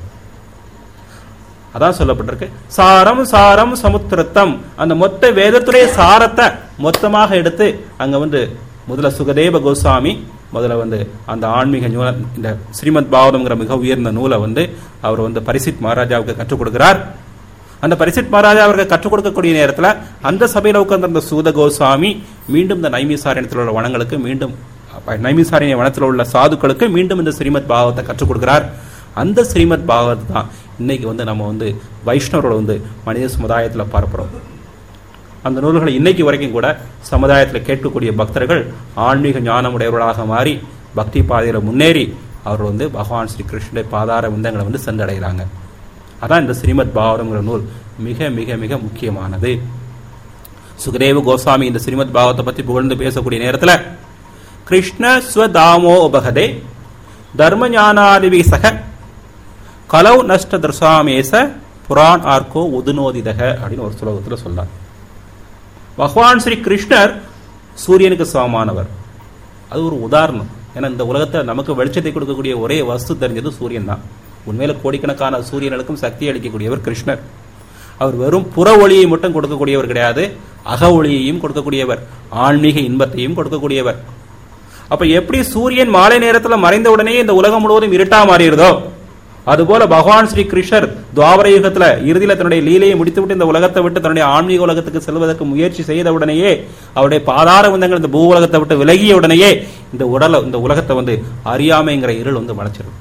அதான் சொல்லப்பட்டிருக்கு, சாரம் சாரம் சமுத்திரத்தம். அந்த மொத்த வேதத்துடைய சாரத்தை மொத்தமாக எடுத்து அங்க வந்து முதல்ல சுகதேவ கோஸ்வாமி முதல்ல வந்து அந்த ஆன்மீக நூலை, இந்த ஸ்ரீமத் பாகவதம்ங்கிற மிக உயர்ந்த நூலை வந்து அவர் வந்து பரிசித் மகாராஜாவுக்கு கற்றுக் கொடுக்கிறார். அந்த பரிசித் மகாராஜா அவர்கள் கற்றுக் கொடுக்கக்கூடிய நேரத்தில் அந்த சபையில் உட்கார்ந்த சூத கோஸ்வாமி மீண்டும் இந்த நைமிசாரண்யத்தில் உள்ள வனங்களுக்கு, மீண்டும் நைமிசாரண்ய வனத்தில் உள்ள சாதுக்களுக்கு மீண்டும் இந்த ஸ்ரீமத் பாகவத்தை கற்றுக் கொடுக்கிறார். அந்த ஸ்ரீமத் பாகவத் தான் இன்னைக்கு வந்து நம்ம வந்து வைஷ்ணவரோட வந்து மனித சமுதாயத்தில் பார்க்கிறோம். அந்த நூல்களை இன்னைக்கு வரைக்கும் கூட சமுதாயத்தில் கேட்கக்கூடிய பக்தர்கள் ஆன்மீக ஞானமுடையவர்களாக மாறி பக்தி பாதையில் முன்னேறி அவர் வந்து பகவான் ஸ்ரீ கிருஷ்ணனுடைய பாதார விந்தங்களை வந்து சென்றடைகிறாங்க. அதான் இந்த ஸ்ரீமத் பாகவதம்ங்கிற நூல் மிக மிக மிக முக்கியமானது. சுகதேவ கோஸ்வாமி இந்த ஸ்ரீமத் பாகவத்தை பற்றி புகழ்ந்து பேசக்கூடிய நேரத்தில் கிருஷ்ண ஸ்வதாமோ உபகதே தர்ம ஞானாதிவி சக கலௌ நஷ்ட தர்சாமேச புரான் ஆர்கோ உதுநோதிதக அப்படின்னு ஒரு ஸ்லோகத்தில் சொன்னார். பகவான் ஸ்ரீ கிருஷ்ணர் சூரியனுக்கு சமமானவர். அது ஒரு உதாரணம். ஏன்னா இந்த உலகத்தை நமக்கு வெளிச்சத்தை கொடுக்கக்கூடிய ஒரே வஸ்து தெரிஞ்சது சூரியன் தான். உண்மையில கோடிக்கணக்கான சூரியனுக்கும் சக்தி அளிக்கக்கூடியவர் கிருஷ்ணர். அவர் வெறும் புற ஒளியை மட்டும் கொடுக்கக்கூடியவர் கிடையாது, அக ஒளியையும் கொடுக்கக்கூடியவர், ஆன்மீக இன்பத்தையும் கொடுக்கக்கூடியவர். அப்ப எப்படி சூரியன் மாலை நேரத்தில் மறைந்த உடனே இந்த உலகம் முழுவதும் இருட்டா மாறிடுதோ, அதுபோல பகவான் ஸ்ரீ கிருஷ்ணர் துவாபர யுகத்துல இறுதியில தன்னுடைய லீலையை முடித்துவிட்டு இந்த உலகத்தை விட்டு தன்னுடைய ஆன்மீக உலகத்துக்கு செல்வதற்கு முயற்சி செய்த உடனேயே, அவருடைய பாதார விந்தங்கள் இந்த பூ உலகத்தை விட்டு விலகிய உடனேயே இந்த உடல இந்த உலகத்தை வந்து அறியாமைங்கிற இருள் வந்து மறைச்சிடும்.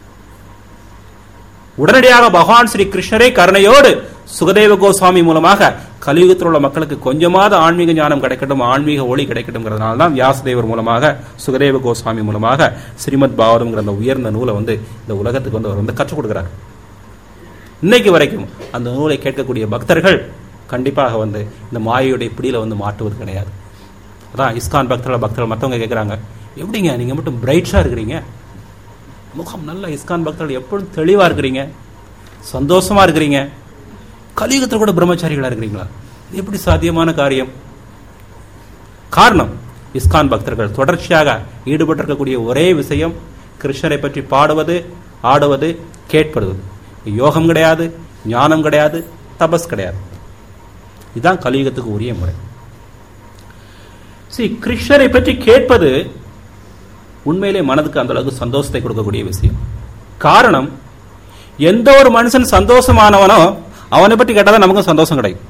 உடனடியாக பகவான் ஸ்ரீ கிருஷ்ணரே கருணையோடு சுகதேவ கோஸ்வாமி மூலமாக கலியுகத்தில் உள்ள மக்களுக்கு கொஞ்சமாவது ஆன்மீக ஞானம் கிடைக்கட்டும், ஆன்மீக ஒளி கிடைக்கட்டும்ங்கிறதுனால தான் வியாசதேவர் மூலமாக சுகதேவ கோஸ்வாமி மூலமாக ஸ்ரீமத் பாகவதம்ங்கிற அந்த உயர்ந்த நூலை வந்து இந்த உலகத்துக்கு வந்து அவர் வந்து கற்றுக் கொடுக்கிறார். இன்னைக்கு வரைக்கும் அந்த நூலை கேட்கக்கூடிய பக்தர்கள் கண்டிப்பாக வந்து இந்த மாயையுடைய பிடியில வந்து மாட்டுவது கிடையாது. அதான் இஸ்கான் பக்தர்கள் பக்தர்கள் மற்றவங்க கேட்குறாங்க, எப்படிங்க நீங்க மட்டும் பிரைட்ஸா இருக்கிறீங்க, முகம் நல்ல இஸ்கான் பக்தர்கள் எப்பொழுதும் தெளிவா இருக்கிறீங்க, சந்தோஷமா இருக்கிறீங்க, கலியுகத்தில் கூட பிரம்மச்சாரிகளா இருக்கிறீங்களா? எப்படி சாத்தியமான காரியம்? காரணம், இஸ்கான் பக்தர்கள் தொடர்ச்சியாக ஈடுபட்டிருக்கக்கூடிய ஒரே விஷயம் கிருஷ்ணரை பற்றி பாடுவது, ஆடுவது, கேட்பது. யோகம் கிடையாது, ஞானம் கிடையாது, தபஸ் கிடையாது. இதுதான் கலியுகத்துக்கு உரிய முறை. சரி, கிருஷ்ணரை பற்றி கேட்பது உண்மையிலே மனதுக்கு அந்த அளவுக்கு சந்தோஷத்தை கொடுக்கக்கூடிய விஷயம். காரணம், எந்த ஒரு மனுஷன் சந்தோஷமானவனோ அவனை பற்றி கேட்டாதான் நமக்கும் சந்தோஷம் கிடைக்கும்.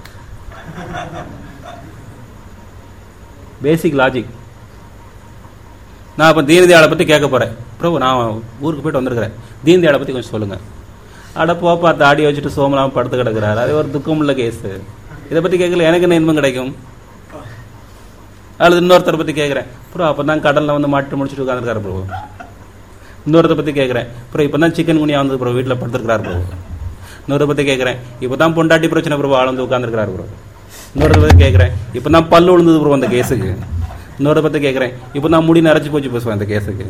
Basic logic. நான் இப்ப தீனதயாளை பத்தி கேட்க போறேன். பிரபு, நான் ஊருக்கு போயிட்டு வந்திருக்கிறேன், தீனதயாளை பத்தி கொஞ்சம் சொல்லுங்க. அட போப்பா, தாடி வச்சுட்டு சோமலாம் படுத்து கிடக்கிறாரு, அது ஒரு துக்கம் உள்ள கேஸ். இதை பத்தி கேட்கல, எனக்கு என்ன இன்பம் கிடைக்கும்? அல்லது இன்னொருத்தரை பத்தி கேட்கிறேன், ப்ரோ அப்பதான் கடல்ல வந்து மாட்டு முடிச்சுட்டு உட்காந்துருக்காரு ப்ரோ. இன்னொருத்த பத்தி கேட்கிறேன், ப்ரோ இப்பதான் சிக்கன் குனியா வந்து ப்ரோ வீட்டுல படுத்திருக்காரு ப்ரோ. இன்னொரு பத்தி கேட்கிறேன், இப்பதான் பொண்டாட்டி பிரச்சனை ப்ரோ ஆழ்ந்து உட்காந்துருக்காரு ப்ரோ. இன்னொரு பத்தி கேட்கிறேன், இப்பதான் பல்லு விழுந்தது ப்ரோ அந்த கேஸுக்கு. இன்னொரு பத்தி கேட்கிறேன், இப்பதான் முடி நரைச்சு போச்சு பேசுவேன் அந்த கேஸுக்கு.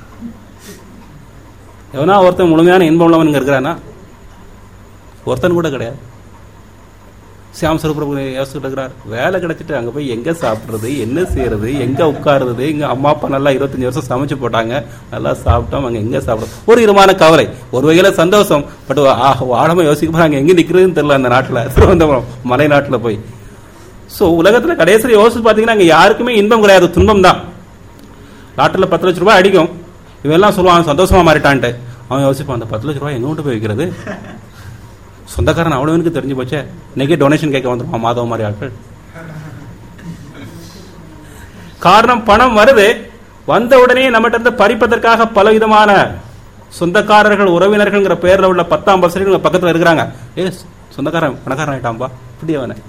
எவனா ஒருத்தன் முழுமையான இன்பம் உள்ளவன் இருக்கிறானா? ஒருத்தன் கூட கிடையாது. சியாம் சுரூப் யோசிச்சுட்டு இருக்கிறார், வேலை கிடைச்சிட்டு அங்கே போய் எங்கே சாப்பிட்றது, என்ன செய்யறது, எங்கே உட்காருறது. இங்கே அம்மா அப்பா நல்லா இருபத்தஞ்சி வருஷம் சமைச்சு போட்டாங்க, நல்லா சாப்பிட்டோம், அங்கே எங்கே சாப்பிடும் ஒரு விதமான கவலை, ஒரு வகையில் சந்தோஷம். பட் ஆழமா யோசிக்க போய் அங்கே எங்கே நிற்கிறதுன்னு தெரியல அந்த நாட்டில், திருவனந்தபுரம் மலை நாட்டில் போய். ஸோ உலகத்தில் கடைசியில் யோசிச்சு பார்த்தீங்கன்னா அங்கே யாருக்குமே இன்பம் கிடையாது, துன்பம் தான். நாட்டில் பத்து லட்ச ரூபாய் அடிக்கும், இவெல்லாம் சொல்லுவான் சந்தோஷமா மாறிட்டான்ட்டு. அவன் யோசிப்பான், அந்த பத்து லட்ச ரூபாய் எங்க கொண்டு போய் வைக்கிறது? சொந்தக்காரன் அவ்வளவுக்கு தெரிஞ்சு போச்சே, இன்னைக்கு டொனேஷன் கேட்க வந்துருவான் மாதவ மாதிரி ஆட்கள். காரணம், பணம் வருது, வந்த உடனே நம்மகிட்ட இருந்து பறிப்பதற்காக பல விதமான சொந்தக்காரர்கள் உறவினர்கள் பேர்ல உள்ள பத்தாம் பர்சன்ட் பக்கத்துல இருக்கிறாங்க. ஏ சொந்தக்காரன் பணக்காரன் ஆயிட்டாம்பா, இப்படி அவனை.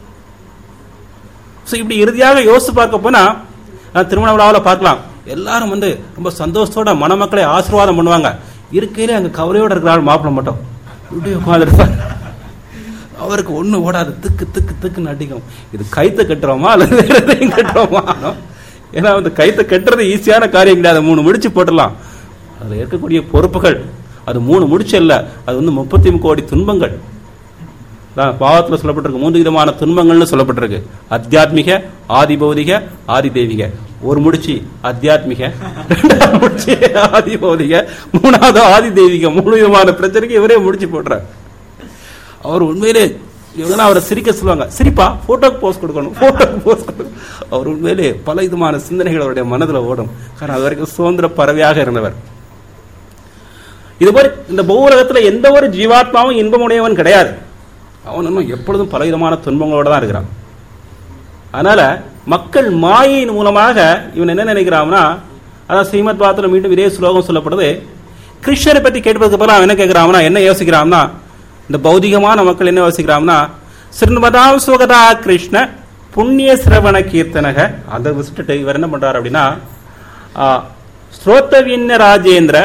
இப்படி இறுதியாக யோசிச்சு பார்க்க போனா திருமண விழாவில் பார்க்கலாம், எல்லாரும் வந்து ரொம்ப சந்தோஷத்தோட மணமக்களை ஆசீர்வாதம் பண்ணுவாங்க. இருக்கையிலே அங்க கவலையோட இருக்கிறாள் மாப்பிள்ள மட்டும் இப்படி உட்காந்துருப்பார். அவருக்கு ஒண்ணு ஓடாது, திக்கு திக்கு திக்குன்னு அடிக்கும். இது கைத்தை கட்டுறோமா அல்லது வேற எதையும் கட்டுறோமா? ஏன்னா வந்து கைத்தை கட்டுறது ஈஸியான காரியம் கிடையாது, மூணு முடிச்சு போட்டுடலாம். அதுல இருக்கக்கூடிய பொறுப்புகள், அது மூணு முடிச்சு இல்ல, அது வந்து முப்பத்தி கோடி துன்பங்கள். பாவத்தில் சொல்லப்பட்டிருக்கு, மூன்று விதமான துன்பங்கள்னு சொல்லப்பட்டிருக்கு. அத்தியாத்மிக, ஆதி பௌதிக, ஆதி தெய்வீக. ஒரு முடிச்சு அத்தியாத்மிக, ரெண்டாவது முடிச்சு ஆதி பௌதிக, மூணாவது ஆதி தெய்வீக. மூணு விதமான பிரச்சனைக்கு இவரே முடிச்சு போடுறார். அவர் உண்மையிலே இவங்க அவரை சிரிக்க சொல்லுவாங்க, சிரிப்பா போட்டோக்கு போஸ் கொடுக்கணும், போட்டோக்கு போஸ் கொடுக்கணும். அவர் உண்மையிலே பல விதமான சிந்தனைகள் அவருடைய மனதில் ஓடும். காரணம் அது வரைக்கும் சுதந்திர பறவையாக இருந்தவர். இதுபோல் இந்த பூவுலகத்துல எந்த ஒரு ஜீவாத்மாவும் இன்பமுடையவன் கிடையாது. அவன் இன்னும் எப்பொழுதும் பலவிதமான துன்பங்களோட தான் இருக்கிறான். அதனால மக்கள் மாயின் மூலமாக இவன் என்ன நினைக்கிறான்னா, அதான் ஸ்ரீமத் பாகத்துல மீண்டும் இதே ஸ்லோகம் சொல்லப்படுது. கிருஷ்ணரை பத்தி கேட்பதுக்கு பதிலாக அவன் என்ன கேட்கிறான்னா, என்ன யோசிக்கிறான்னா, இந்த பௌதிகமான மக்கள் என்ன யோசிக்கிறான்னா, ஸ்ரீமதாம் சுகதா கிருஷ்ண புண்ணிய சிரவண கீர்த்தனக. அதை விட்டுட்டு இவர் என்ன பண்றாரு அப்படின்னா, ஸ்ரோத்தவின்ன ராஜேந்திர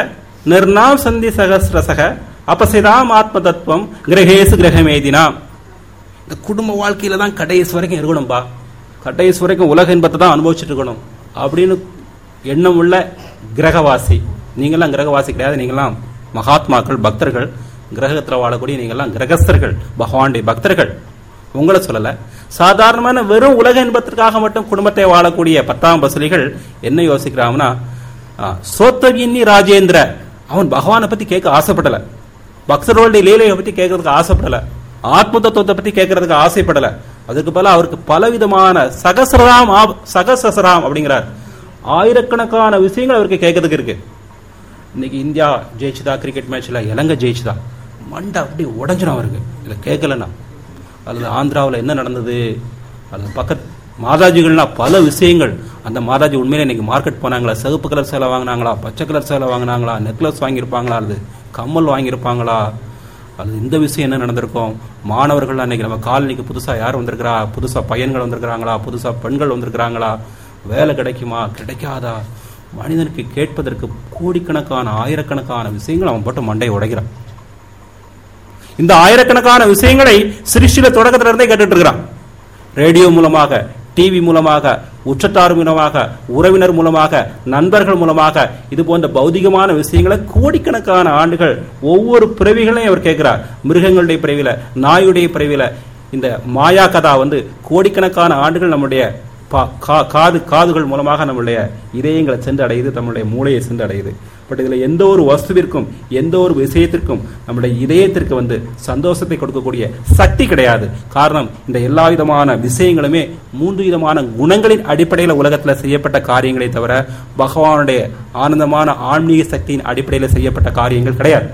நிர்ணாம் சந்தி சகசிரசக அபசிதாம் ஆத்ம தத்துவம் கிரகேசு கிரகமேதினாம். இந்த குடும்ப வாழ்க்கையில தான் கடைசி வரைக்கும் இருக்கணும்பா, கடைசி வரைக்கும் உலக இன்பத்தை தான் அனுபவிச்சுட்டு இருக்கணும் அப்படின்னு எண்ணம் உள்ள கிரகவாசி. நீங்களாம் கிரகவாசி கிடையாது, நீங்களாம் மகாத்மாக்கள், பக்தர்கள், கிரகத்தில் வாழக்கூடிய நீங்களாம் கிரகஸ்தர்கள், பகவானுடைய பக்தர்கள். உங்களை சொல்லல, சாதாரணமான வெறும் உலக இன்பத்திற்காக மட்டும் குடும்பத்தை வாழக்கூடிய பத்தாம் பசலிகள் என்ன யோசிக்கிறாங்கன்னா, சோத்தவியன்னி ராஜேந்திர, அவன் பகவானை பத்தி கேட்க ஆசைப்படல, பக்தர்களுடைய லீலையை பத்தி கேட்கறதுக்கு ஆசைப்படல, ஆத்ம தத்துவத்தை பத்தி கேட்கறதுக்கு ஆசைப்படல. அதுக்கு பல அவருக்கு பலவிதமான சகசராம் சகசராம் அப்படிங்கிறார், ஆயிரக்கணக்கான விஷயங்கள் அவருக்கு கேட்கறதுக்கு இருக்கு. இன்னைக்கு இந்தியா ஜெயிச்சுதா, கிரிக்கெட் மேட்ச்ல இலங்கை ஜெயிச்சுதா, மண்டை அப்படி உடஞ்சிடும் அவருக்கு இல்ல கேட்கலன்னா. அல்லது ஆந்திராவில் என்ன நடந்தது, அல்லது பக்கத்து மாதாஜிகள்னா பல விஷயங்கள். அந்த மாதாஜி உண்மையில இன்னைக்கு மார்க்கெட் போனாங்களா, சிவப்பு கலர் சேலை வாங்கினாங்களா, பச்சை கலர் சேலை வாங்கினாங்களா, நெக்லஸ் வாங்கியிருப்பாங்களா, அல்லது கம்மல் வாங்கியிருப்பாங்களா, அது இந்த விஷயம் என்ன நடந்திருக்கும். மாணவர்கள் அன்னைக்கு நம்ம காலனிக்கு புதுசா யார் வந்திருக்கிறா, புதுசா பையன்கள் வந்திருக்கிறாங்களா, புதுசா பெண்கள் வந்திருக்கிறாங்களா, வேலை கிடைக்குமா கிடைக்காதா, மனிதனுக்கு கேட்பதற்கு கோடிக்கணக்கான ஆயிரக்கணக்கான விஷயங்கள் அவன் போட்டு மண்டையை உடைக்கிறான். இந்த ஆயிரக்கணக்கான விஷயங்களை சிருஷ்டில தொடக்கத்துல இருந்தே கேட்டுட்டு இருக்கிறான். ரேடியோ மூலமாக, டிவி மூலமாக, உச்சத்தார் மூலமாக, உறவினர் மூலமாக, நண்பர்கள் மூலமாக, இது போன்ற பௌதிகமான விஷயங்களை கோடிக்கணக்கான ஆண்டுகள் ஒவ்வொரு பிறவிகளையும் அவர் கேட்கிறார். மிருகங்களுடைய பிறவில, நாயுடைய பிறவில, இந்த மாயா கதா வந்து கோடிக்கணக்கான ஆண்டுகள் நம்முடைய காது காதுகள் மூலமாக நம்முடைய இதயங்களை சென்று அடையுது, நம்முடைய மூளையை சென்று அடையுது. பட் இதுல எந்த ஒரு வஸ்துவிற்கும் எந்த ஒரு விஷயத்திற்கும் நம்முடைய இதயத்திற்கு வந்து சந்தோஷத்தை கொடுக்கக்கூடிய சக்தி கிடையாது. காரணம், இந்த எல்லா விதமான விஷயங்களுமே மூன்று விதமான குணங்களின் அடிப்படையில் உலகத்தில் செய்யப்பட்ட காரியங்களை தவிர பகவானுடைய ஆனந்தமான ஆன்மீக சக்தியின் அடிப்படையில் செய்யப்பட்ட காரியங்கள் கிடையாது.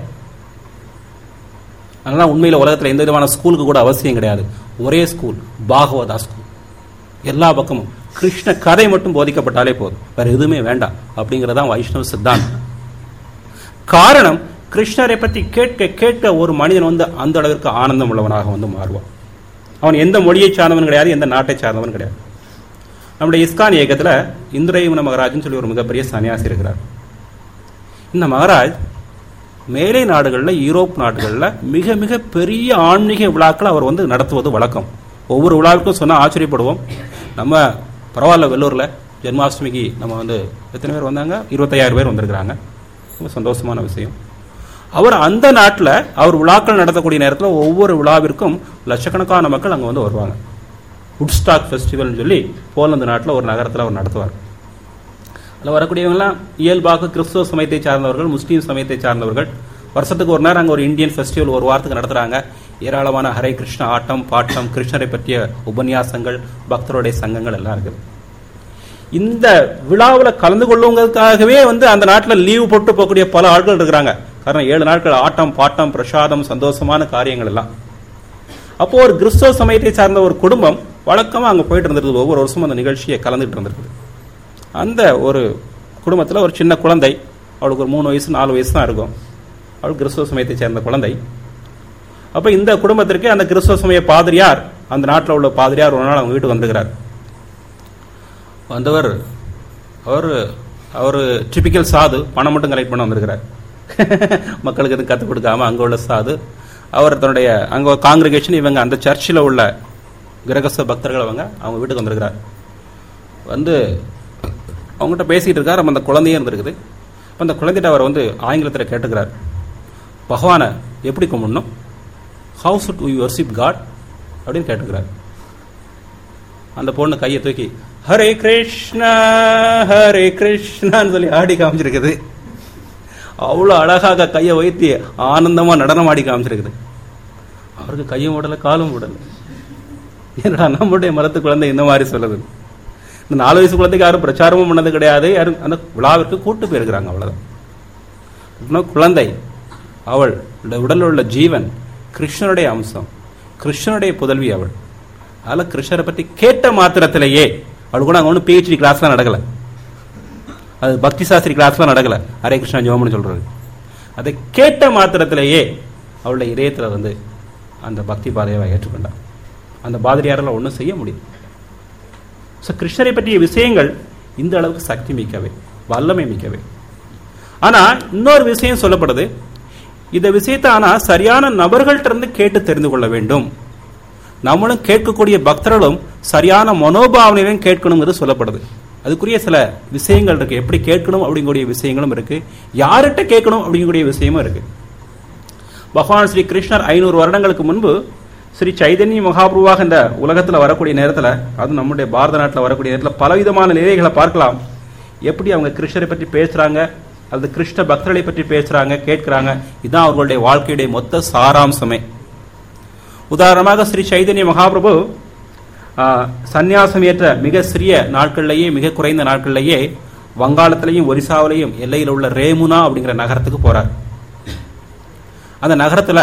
அதனால உண்மையில உலகத்தில் எந்த விதமான ஸ்கூலுக்கு கூட அவசியம் கிடையாது. ஒரே ஸ்கூல் பாகவதா ஸ்கூல். எல்லா பக்கமும் கிருஷ்ண கதை மட்டும் போதிக்கப்பட்டாலே போதும், வேற எதுவுமே வேண்டாம் அப்படிங்கறதான் வைஷ்ணவ சித்தாந்தம். காரணம், கிருஷ்ணரை பற்றி கேட்க கேட்க ஒரு மனிதன் வந்து அந்த அளவிற்கு ஆனந்தம் உள்ளவனாக வந்து மாறுவான். அவன் எந்த மொழியை சார்ந்தவன் கிடையாது, எந்த நாட்டை சார்ந்தவன் கிடையாது. நம்முடைய இஸ்கான் இயக்கத்துல இந்திரயமுன மகாராஜ்னு சொல்லி ஒரு மிகப்பெரிய சன்னியாசி இருக்கிறார். இந்த மகாராஜ் மேலை நாடுகளில், யூரோப் நாடுகளில் மிக மிக பெரிய ஆன்மீக விழாக்களை அவர் வந்து நடத்துவது வழக்கம். ஒவ்வொரு விழாவுக்கும் சொன்னால் ஆச்சரியப்படுவோம். நம்ம பரவாயில்ல, வெள்ளூரில் ஜென்மாஷ்டமிக்கு நம்ம வந்து எத்தனை பேர் வந்தாங்க, இருபத்தையாயிரம் பேர் வந்திருக்கிறாங்க. ரொம்ப சந்தோஷமான விஷயம். அவர் அந்த நாட்டில் அவர் விழாக்கள் நடத்தக்கூடிய நேரத்தில் ஒவ்வொரு விழாவிற்கும் லட்சக்கணக்கான மக்கள் அங்கே வந்து வருவாங்க. உட்ஸ்டாக் ஃபெஸ்டிவல்னு சொல்லி போலந்து நாட்டில் ஒரு நகரத்தில் அவர் நடத்துவார். அதில் வரக்கூடியவங்களாம் இயல்பாக கிறிஸ்துவ சமயத்தை சார்ந்தவர்கள், முஸ்லீம் சமயத்தை சார்ந்தவர்கள். வருஷத்துக்கு ஒரு நேரம் அங்கே ஒரு இந்தியன் ஃபெஸ்டிவல் ஒரு வாரத்துக்கு நடத்துகிறாங்க. ஏராளமான ஹரே கிருஷ்ண ஆட்டம் பாட்டம், கிருஷ்ணரை பற்றிய உபன்யாசங்கள், பக்தருடைய சங்கங்கள் எல்லாம் இருக்குது. இந்த விழாவில் கலந்து கொள்ளுவதற்காகவே வந்து அந்த நாட்டில் லீவு போட்டு போகக்கூடிய பல ஆட்கள் இருக்கிறாங்க. காரணம், ஏழு நாட்கள் ஆட்டம் பாட்டம் பிரசாதம் சந்தோஷமான காரியங்கள் எல்லாம். அப்போ ஒரு கிறிஸ்தவ சமயத்தை சார்ந்த ஒரு குடும்பம் வழக்கமாக அங்கே போயிட்டு இருந்திருக்குது. ஒவ்வொரு வருஷமும் அந்த நிகழ்ச்சியை கலந்துட்டு இருந்திருக்குது. அந்த ஒரு குடும்பத்தில் ஒரு சின்ன குழந்தை, அவளுக்கு ஒரு மூணு வயசு நாலு வயசு தான் இருக்கும். அவள் கிறிஸ்தவ சமயத்தை சேர்ந்த குழந்தை. அப்போ இந்த குடும்பத்திற்கு அந்த கிறிஸ்தவ சமய பாதிரியார், அந்த நாட்டில் உள்ள பாதிரியார் ஒரு நாள் அவங்க வீட்டுக்கு வந்துருக்கிறார். வந்தவர் அவர் அவர் டிபிக்கல் சாது, பணம் மட்டும் கலெக்ட் பண்ண வந்திருக்கிறார். மக்களுக்கு எதுவும் கற்றுக் கொடுக்காம அங்கே உள்ள சாது. அவர் தன்னுடைய அங்கே காங்கிரிகேஷன், இவங்க அந்த சர்ச்சில் உள்ள கிரகஸ்த பக்தர்கள் அவங்க அவங்க வீட்டுக்கு வந்திருக்கிறார். வந்து அவங்ககிட்ட பேசிகிட்டு இருக்கார். நம்ம அந்த குழந்தையே இருந்திருக்குது. இப்போ அந்த குழந்தைகிட்ட அவர் வந்து ஆங்கிலத்தில் கேட்டுக்கிறார், பகவானை எப்படி கும்பிடணும், how should we worship God அப்படின்னு கேட்டுக்கிறார். அந்த பொண்ணு கையை தூக்கி ஹரே கிருஷ்ணா ஹரே கிருஷ்ணான்னு சொல்லி ஆடி காமிச்சிருக்குது. அவ்வளோ அழகாக கையை வைத்து ஆனந்தமா நடனம் ஆடி காமிச்சிருக்குது. அவருக்கு கையும் ஓடலை காலும் ஓடலை. ஏன்னா நம்முடைய மரத்து குழந்தை இந்த மாதிரி சொல்லுது. இந்த நாலு வயசு குழந்தைக்கு யாரும் பிரச்சாரமும் பண்ணது கிடையாது. யாரும் அந்த விழாவிற்கு கூட்டு போயிருக்கிறாங்க, அவ்வளவுதான். குழந்தை அவள் உடலில் உள்ள ஜீவன் கிருஷ்ணனுடைய அம்சம், கிருஷ்ணனுடைய புதல்வி அவள். அதில் கிருஷ்ணரை பற்றி கேட்ட மாத்திரத்திலேயே அவள் கூட அங்கே ஒன்றும் பிஹெச்டி கிளாஸ்லாம் நடக்கலை, அது பக்தி சாஸ்திரி கிளாஸ்லாம் நடக்கலை, ஹரே கிருஷ்ணா ஜோம்னு சொல்றது. அதை கேட்ட மாத்திரத்திலேயே அவளுடைய இதயத்தில் வந்து அந்த பக்தி பாதையை ஏற்றுக்கொண்டார். அந்த பாதிரியாரால் ஒன்றும் செய்ய முடியும். ஸோ கிருஷ்ணரை பற்றிய விஷயங்கள் இந்த அளவுக்கு சக்தி மிக்கவை, வல்லமை மிக்கவை. ஆனா இன்னொரு விஷயம் சொல்லப்படுது. இந்த விஷயத்தை ஆனா சரியான நபர்கள்ட்ட இருந்து கேட்டு தெரிந்து கொள்ள வேண்டும். நம்மளும் கேட்கக்கூடிய பக்தர்களும் சரியான மனோபாவனையிலும் கேட்கணுங்கிறது சொல்லப்படுது. அதுக்குரிய சில விஷயங்கள் இருக்கு. எப்படி கேட்கணும் அப்படிங்கக்கூடிய விஷயங்களும் இருக்கு, யார்கிட்ட கேட்கணும் அப்படிங்கக்கூடிய விஷயமும் இருக்கு. பகவான் ஸ்ரீ கிருஷ்ணர் ஐநூறு வருடங்களுக்கு முன்பு ஸ்ரீ சைதன்ய மகாபிரபுவாக இந்த உலகத்தில் வரக்கூடிய நேரத்தில், அது நம்முடைய பாரத நாட்டில் வரக்கூடிய நேரத்தில் பலவிதமான நிலைகளை பார்க்கலாம். எப்படி அவங்க கிருஷ்ணரை பற்றி பேசுறாங்க, அது கிருஷ்ண பக்தர்களை பற்றி பேசுறாங்க, கேட்கிறாங்க. இதுதான் அவர்களுடைய வாழ்க்கையுடைய மொத்த சாராம்சமே. உதாரணமாக ஸ்ரீ சைதன்ய மகாபிரபு சந்நியாசம் ஏற்ற மிக சிறிய நாட்கள்லேயே, மிக குறைந்த நாட்கள்லேயே வங்காளத்திலையும் ஒரிசாவிலையும் எல்லையில் உள்ள ரேமுனா அப்படிங்கிற நகரத்துக்கு போறார். அந்த நகரத்துல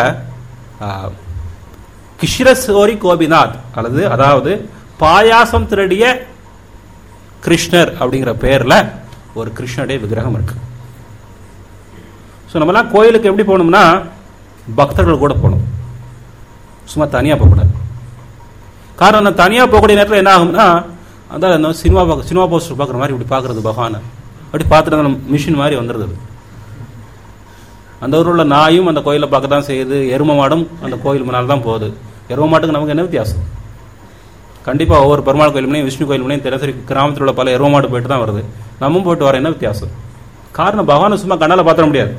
கிஷிரசோரி கோபிநாத் அல்லது அதாவது பாயாசம் திருடிய கிருஷ்ணர் அப்படிங்கிற பேர்ல ஒரு கிருஷ்ணருடைய விக்கிரகம் இருக்கு. ஸோ நம்மலாம் கோயிலுக்கு எப்படி போகணும்னா பக்தர்கள் கூட போகணும், சும்மா தனியா போகக்கூடாது. காரணம், நான் தனியா போகக்கூடிய நேரத்தில் என்ன ஆகும்னா, அந்த சினிமா பார்க்க சினிமா போஸ்டர் பார்க்குற மாதிரி இப்படி பார்க்கறது பகவானை அப்படி பார்த்துட்டு அந்த மிஷின் மாதிரி வந்துடுது. அந்த ஊரில் உள்ள நாயும் அந்த கோயிலை பார்க்க தான் செய்யுது, எரும மாடும் அந்த கோயில் முன்னால் தான் போகுது. எரும மாட்டுக்கு நமக்கு என்ன வித்தியாசம்? கண்டிப்பாக ஒவ்வொரு பெருமாள் கோயில் முனையும் விஷ்ணு கோயில் முனையும் தினசரி கிராமத்தில் உள்ள பல எரும மாடு போயிட்டு தான் வருது. நம்மும் போயிட்டு வர என்ன வித்தியாசம்? காரணம், பகவானை சும்மா கண்ணால் பார்த்துட முடியாது.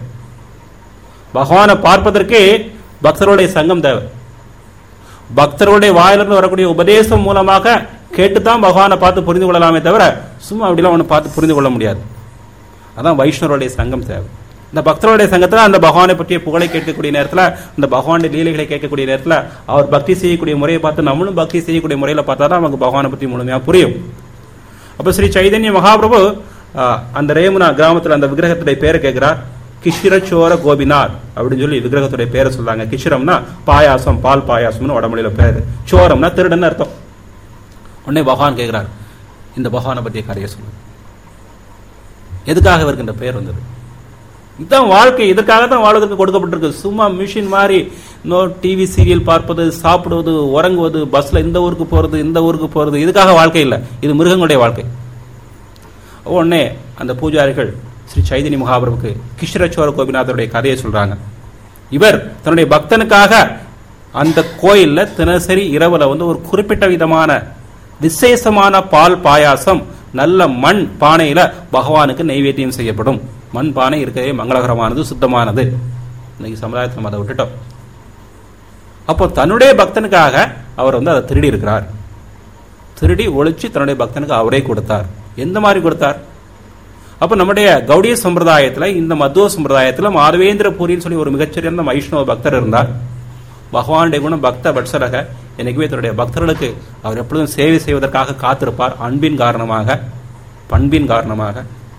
பகவானை பார்ப்பதற்கே பக்தருடைய சங்கம் தேவை. பக்தருடைய வாயிலிருந்து வரக்கூடிய உபதேசம் மூலமாக கேட்டுத்தான் பகவானை பார்த்து புரிந்து கொள்ளலாமே தவிர சும்மா அப்படிலாம் ஒன்று பார்த்து புரிந்து கொள்ள முடியாது. அதான் வைஷ்ணவருடைய சங்கம் தேவை. இந்த பக்தருடைய சங்கத்தில் அந்த பகவானை பற்றிய புகழை கேட்கக்கூடிய நேரத்தில், அந்த பகவானுடைய லீலைகளை கேட்கக்கூடிய நேரத்தில் அவர் பக்தி செய்யக்கூடிய முறையை பார்த்து நம்மளும் பக்தி செய்யக்கூடிய முறையில் பார்த்தா தான் நமக்கு பகவானை பற்றி முழுமையாக புரியும். அப்போ ஸ்ரீ சைதன்ய மகாபிரபு அந்த ரேமுனா கிராமத்தில் அந்த விக்கிரகத்துடைய பேரை கேட்கிறார். கிஷிரச்சோர கோபிநாத் அப்படின்னு சொல்லி விக்கிரகத்துடைய பேரை சொல்றாங்க. கிஷிரம்னா பாயாசம், பால் பாயாசம்னு வடமொழியில பேரு. சோரம்னா திருடன் அர்த்தம். உடனே பகவான் கேட்கிறார், இந்த பகவானை பற்றிய கதையை சொல்லு, எதுக்காக இவருக்கு இந்த பெயர் வந்தது? இதுதான் வாழ்க்கை, இதற்காக தான் வாழ்வதற்கு கொடுக்கப்பட்டிருக்கு. சும்மா மிஷின் மாதிரி நோ டிவி சீரியல் பார்ப்பது, சாப்பிடுவது, உறங்குவது, பஸ்ல இந்த ஊருக்கு போறது இந்த ஊருக்கு போறது, இதுக்காக வாழ்க்கை இல்லை, இது மிருகங்களுடைய வாழ்க்கை. உடனே அந்த பூஜாரிகள் ஸ்ரீ சைதன்ய மகாபிரபுக்கு கிஷிரச்சோர கோபிநாதருடைய கதையை சொல்றாங்க. இவர் தன்னுடைய பக்தனுக்காக அந்த கோயில்ல தினசரி இரவுல வந்து ஒரு குறிப்பிட்ட விதமான விசேஷமான பால் பாயாசம் நல்ல மண் பானையில பகவானுக்கு நைவேத்தியம் செய்யப்படும். மண் பானை இருக்கவே மங்களகரமானது, சுத்தமானது. இன்னைக்கு சமுதாயத்தில் நம்ம அதை விட்டுட்டோம். அப்போ தன்னுடைய பக்தனுக்காக அவர் வந்து அதை திருடி இருக்கிறார். திருடி ஒழிச்சு தன்னுடைய பக்தனுக்கு அவரே கொடுத்தார். எந்த மாதிரி கொடுத்தார்? அப்போ நம்முடைய கௌடிய சம்பிரதாயத்தில், இந்த மத்துவ சம்பிரதாயத்தில் மாதவேந்திர பூரின்னு சொல்லி ஒரு மிகச்சிறந்த வைஷ்ணவ பக்தர் இருந்தார். பகவானுடைய குணம் பக்த பட்சரக. என்னைக்குமே தன்னுடைய பக்தர்களுக்கு அவர் எப்பொழுதும் சேவை செய்வதற்காக காத்திருப்பார். அன்பின் காரணமாக, பண்பின் காரணமாக.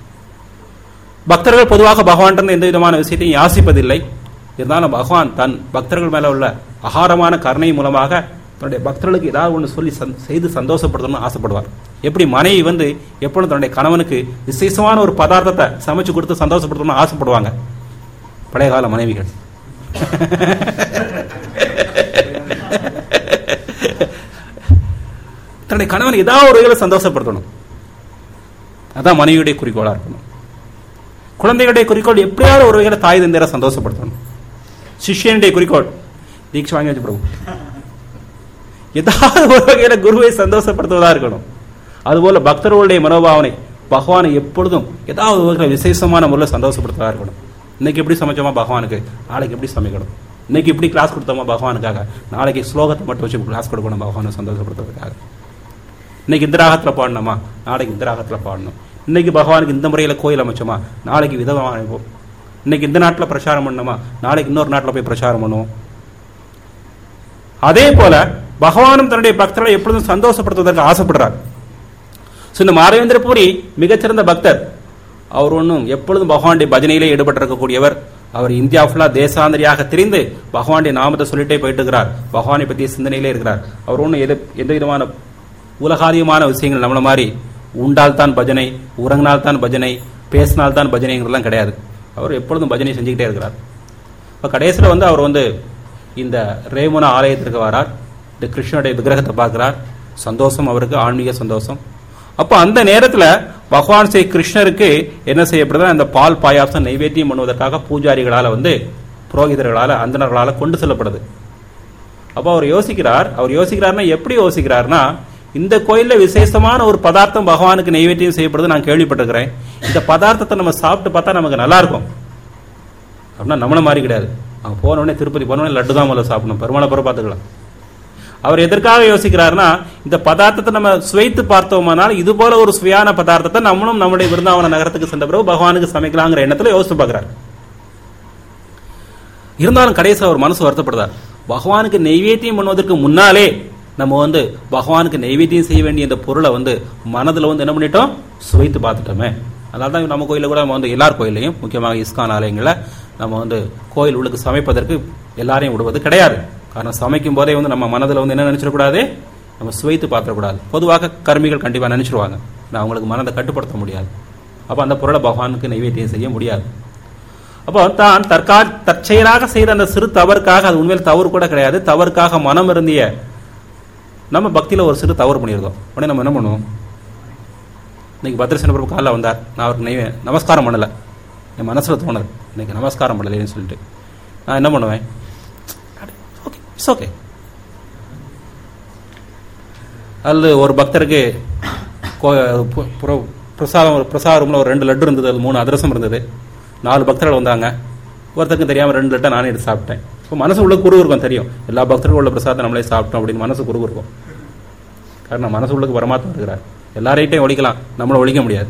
பக்தர்கள் பொதுவாக பகவான் எந்த விதமான விஷயத்தையும் யாசிப்பதில்லை. இருந்தாலும் பகவான் தன் பக்தர்கள் மேல உள்ள அகாரமான கருணை மூலமாக தன்னுடைய பக்தர்களுக்கு ஏதாவது ஒன்று சொல்லி செய்து சந்தோஷப்படுத்தணும்னு ஆசைப்படுவார். எப்படி மனைவி வந்து எப்பொழுதும் தன்னுடைய கணவனுக்கு விசேஷமான ஒரு பதார்த்தத்தை சமைச்சு கொடுத்து சந்தோஷப்படுத்தணும்னு ஆசைப்படுவாங்க பழைய கால மனைவிகள். தன்னுடைய கணவன் ஏதாவது ஒரு வகையில் சந்தோஷப்படுத்தணும். அதான் மனைவியுடைய குறிக்கோளா இருக்கணும். குழந்தைகளுடைய குறிக்கோள் எப்படியாவது ஒரு வகையில் தாய் தந்தையரை சந்தோஷப்படுத்தணும். சிஷ்யனுடைய குறிக்கோள் தீட்சை வாங்கி வச்சுப்படுவோம். ஏதாவது ஒரு வகையில குருவை சந்தோஷப்படுத்துவதா இருக்கணும். அதுபோல பக்தர்களுடைய மனோபாவனை பகவானை எப்பொழுதும் ஏதாவது ஒரு வகையில் விசேஷமான முறையில் சந்தோஷப்படுத்துவதா இருக்கணும். இன்னைக்கு எப்படி சமைச்சோமா பகவானுக்கு, நாளைக்கு எப்படி சமைக்கணும். இன்னைக்கு எப்படி கிளாஸ் கொடுத்தோமா பகவானுக்காக, நாளைக்கு ஸ்லோகத்தை மட்டும் வச்சு கிளாஸ் கொடுக்கணும் பகவானை சந்தோஷப்படுத்துவதற்காக. இன்னைக்கு இந்த ராகத்தில் பாடணுமா, நாளைக்கு இந்த ராகத்தில் பாடணும். இன்னைக்கு பகவானுக்கு இந்த முறையில் கோயில் அமைச்சோமா, நாளைக்கு விதமாக அமைப்போம். இன்னைக்கு இந்த நாட்டில் பிரச்சாரம் பண்ணணுமா, நாளைக்கு இன்னொரு நாட்டில் போய் பிரச்சாரம் பண்ணுவோம். அதே போல பகவானும் தன்னுடைய பக்தர்களை எப்பொழுதும் சந்தோஷப்படுத்துவதற்கு ஆசைப்படுறார். இந்த மாதவேந்திர பூரி மிகச்சிறந்த பக்தர். அவர் ஒன்றும் எப்பொழுதும் பகவானுடைய பஜனையிலே ஈடுபட்டிருக்கக்கூடியவர். அவர் இந்தியா ஃபுல்லா தேசாந்திரியாக திரிந்து பகவானுடைய நாமத்தை சொல்லிட்டே போயிட்டு இருக்கிறார். பகவானை பற்றிய சிந்தனையிலே இருக்கிறார். அவர் ஒன்றும் எது எந்த விதமான உலகாதியமான விஷயங்கள் நம்மள மாதிரி உண்டால் தான் பஜனை, உறங்கினால் தான் பஜனை, பேசினால் தான் பஜனைங்கிறதுலாம் கிடையாது. அவர் எப்பொழுதும் பஜனை செஞ்சுக்கிட்டே இருக்கிறார். இப்போ கடைசியில் வந்து அவர் வந்து இந்த ரேமுனா ஆலயத்திற்கு வரார். இந்த கிருஷ்ணனுடைய விக்கிரகத்தை பார்க்கிறார். சந்தோஷம் அவருக்கு, ஆன்மீக சந்தோஷம். அப்போ அந்த நேரத்தில் பகவான் ஸ்ரீ கிருஷ்ணருக்கு என்ன செய்யப்படுது, அந்த பால் பாயாசம் நைவேத்தியம் பண்ணுவதற்காக பூஜாரிகளால வந்து புரோகிதர்களால அந்தனர்களால கொண்டு செல்லப்படுது. அப்போ அவர் யோசிக்கிறார். அவர் யோசிக்கிறார்னா எப்படி யோசிக்கிறார்னா, இந்த கோயில்ல விசேஷமான ஒரு பதார்த்தம் பகவானுக்கு நைவேத்தியம் செய்யப்படுது நான் கேள்விப்பட்டிருக்கிறேன். இந்த பதார்த்தத்தை நம்ம சாப்பிட்டு பார்த்தா நமக்கு நல்லா இருக்கும் அப்படின்னா நம்மள மாதிரி கிடையாது. அவங்க போன உடனே திருப்பதி போன உடனே லட்டு தான் முதல்ல சாப்பிடணும், பெருமாளை பிற பார்த்துக்கலாம். அவர் எதற்காக யோசிக்கிறாருன்னா, இந்த பதார்த்தத்தை நம்ம சுவைத்து பார்த்தோம்னால் இது போல ஒரு சுவையான பதார்த்தத்தை நம்மளும் நம்முடைய விருந்தாவன நகரத்துக்கு சென்ற பிறகு பகவானுக்கு சமைக்கலாங்கிற எண்ணத்துல யோசித்து பார்க்கிறார். இருந்தாலும் கடைசியில் அவர் மனசு வருத்தப்படுறார். பகவானுக்கு நைவேத்தியம் பண்ணுவதற்கு முன்னாலே நம்ம வந்து பகவானுக்கு நைவேத்தியம் செய்ய வேண்டிய இந்த பொருளை வந்து மனதில் வந்து என்ன பண்ணிட்டோம், சுவைத்து பார்த்துட்டோமே. அதனால தான் நம்ம கோயிலில் கூட நம்ம வந்து எல்லார் கோயிலையும், முக்கியமாக இஸ்கான் ஆலயங்களில் நம்ம வந்து கோயில் உள்ளுக்கு சமைப்பதற்கு எல்லாரையும் விடுவது கிடையாது. காரணம் சமைக்கும் போதே வந்து நம்ம மனதில் வந்து என்ன நினைச்சிடக்கூடாது, நம்ம சுவைத்து பார்த்துடக்கூடாது. பொதுவாக கர்மிகள் கண்டிப்பாக நினைச்சிருவாங்க, நான் அவங்களுக்கு மனதை கட்டுப்படுத்த முடியாது. அப்போ அந்த பொருளை பகவானுக்கு நைவேத்தியம் செய்ய முடியாது. அப்போ தான் தற்கா தற்செயலாக செய்த அந்த சிறு தவறுக்காக, அது உண்மையில் தவறு கூட கிடையாது, தவறுக்காக மனம் இருந்திய நம்ம பக்தியில் ஒரு சிறு தவறு பண்ணியிருக்கோம். உடனே நம்ம என்ன பண்ணுவோம், இன்னைக்கு பத்ரசேன பிரபு காலைல வந்தார், நான் அவருக்கு நெய் நமஸ்காரம் பண்ணலை, என் மனசில் தோணுது இன்னைக்கு நமஸ்காரம் பண்ணலைன்னு சொல்லிட்டு நான் என்ன பண்ணுவேன், ஓகே இட்ஸ் ஓகே. அல்லது ஒரு பக்தருக்கு பிரசாதம் பிரசாத ரூமில் ஒரு ரெண்டு லட்டு இருந்தது, அது மூணு அதிரசம் இருந்தது, நாலு பக்தர்கள் வந்தாங்க, ஒருத்தருக்கு தெரியாமல் ரெண்டு லட்டை நானே எடுத்து சாப்பிட்டேன். இப்போ மனசு உள்ள குரு இருக்கும், தெரியும் எல்லா பக்தர்களும் உள்ள பிரசாதத்தை நம்மளே சாப்பிட்டோம் அப்படின்னு மனசு குரு இருக்கும். காரணம் மனசு உள்ளுக்கு பரமாத்மா இருக்கிறார், எல்லாரையும் ஒழிக்கலாம், நம்மளை ஒழிக்க முடியாது.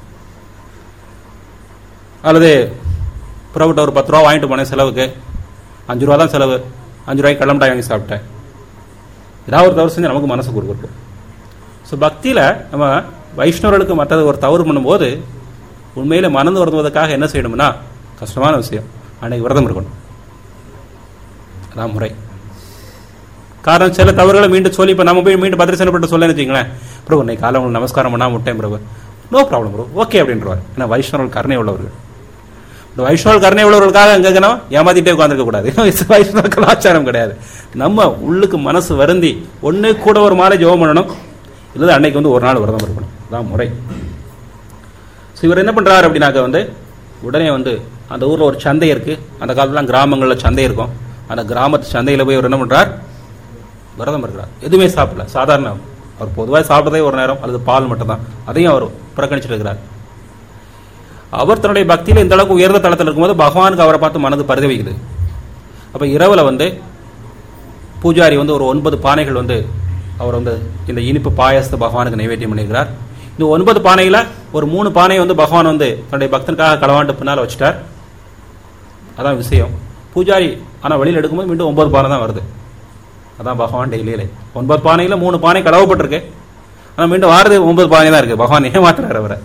அல்லது புறவிட்ட ஒரு பத்து ரூபா வாங்கிட்டு போனேன் செலவுக்கு, அஞ்சு ரூபா தான் செலவு, அஞ்சு ரூபாய்க்கு கடலமிட்டாய் வாங்கி சாப்பிட்டேன், ஏதாவது ஒரு தவறு செஞ்சு நமக்கு மனசு குரு இருக்கும். ஸோ பக்தியில் நம்ம வைஷ்ணவர்களுக்கு மற்றது ஒரு தவறு பண்ணும்போது உண்மையில மனது வருவதற்காக என்ன செய்யணும்னா, கஷ்டமான விஷயம், அன்னைக்கு விரதம் இருக்கணும், அதான் முறை. காரணம் சில தவறுகளை மீண்டும் சொல்லி இப்போ நம்ம போய் மீண்டும் பத்திரசனப்பட்டு சொல்ல நினைச்சிங்களேன், பிரபு இன்னைக்கு காலை உங்களுக்கு நமஸ்காரம் பண்ணாமல் விட்டேன் பிரபு, நோ ப்ராப்ளம் ப்ரோ, ஓகே அப்படின்றவார். ஏன்னா வைஷ்ணவர்கள் கருணை உள்ளவர்கள். இந்த வைஷ்ணவர்கள் கருணை உள்ளவர்களுக்காக எங்கன்னா ஏமாத்திட்டே உட்காந்துருக்க கூடாது, வைஷ்ணவ கலாச்சாரம் கிடையாது. நம்ம உள்ளுக்கு மனசு வருந்தி ஒன்று கூட ஒரு மாலை ஜெபம் பண்ணணும், இல்லை அன்னைக்கு வந்து ஒரு நாள் விரதம் இருக்கணும், அதான் முறை. ஸோ இவர் என்ன பண்ணுறாரு அப்படின்னாக்க வந்து உடனே வந்து அந்த ஊரில் ஒரு சந்தை இருக்குது, அந்த காலத்துலாம் கிராமங்களில் சந்தை இருக்கும், அந்த கிராமத்து சந்தையில் போய் அவர் என்ன பண்ணுறார், விரதம் இருக்கிறார், எதுவுமே சாப்பிடல. சாதாரண அவர் பொதுவாக சாப்பிட்டதே ஒரு நேரம் அல்லது பால் மட்டும் தான், அதையும் அவர் புறக்கணிச்சிட்டு இருக்கிறார். அவர் தன்னுடைய பக்தியில் இந்த அளவுக்கு உயர்ந்த தளத்தில் இருக்கும்போது பகவானுக்கு அவரை பார்த்து மனது பரிதவிக்குது. அப்போ இரவில் வந்து பூஜாரி வந்து ஒரு ஒன்பது பானைகள் வந்து அவர் வந்து இந்த இனிப்பு பாயசத்தை பகவானுக்கு நைவேத்தியம் பண்ணியிருக்கிறார். இந்த ஒன்பது பானையில் ஒரு மூணு பானை வந்து பகவான் வந்து தன்னுடைய பக்தனுக்காக களவாண்டு பின்னால் வச்சுட்டார், அதான் விஷயம். பூஜாரி ஆனால் வெளியில் எடுக்கும்போது மீண்டும் ஒன்பது பானை தான் வருது, அதான் பகவான் டெய்லியிலே. ஒன்பது பானையில் மூணு பானை களவப்பட்டிருக்கு, ஆனால் மீண்டும் வாரது ஒன்பது பானை தான் இருக்கு. பகவான் ஏமாத்துறாரு அவரை,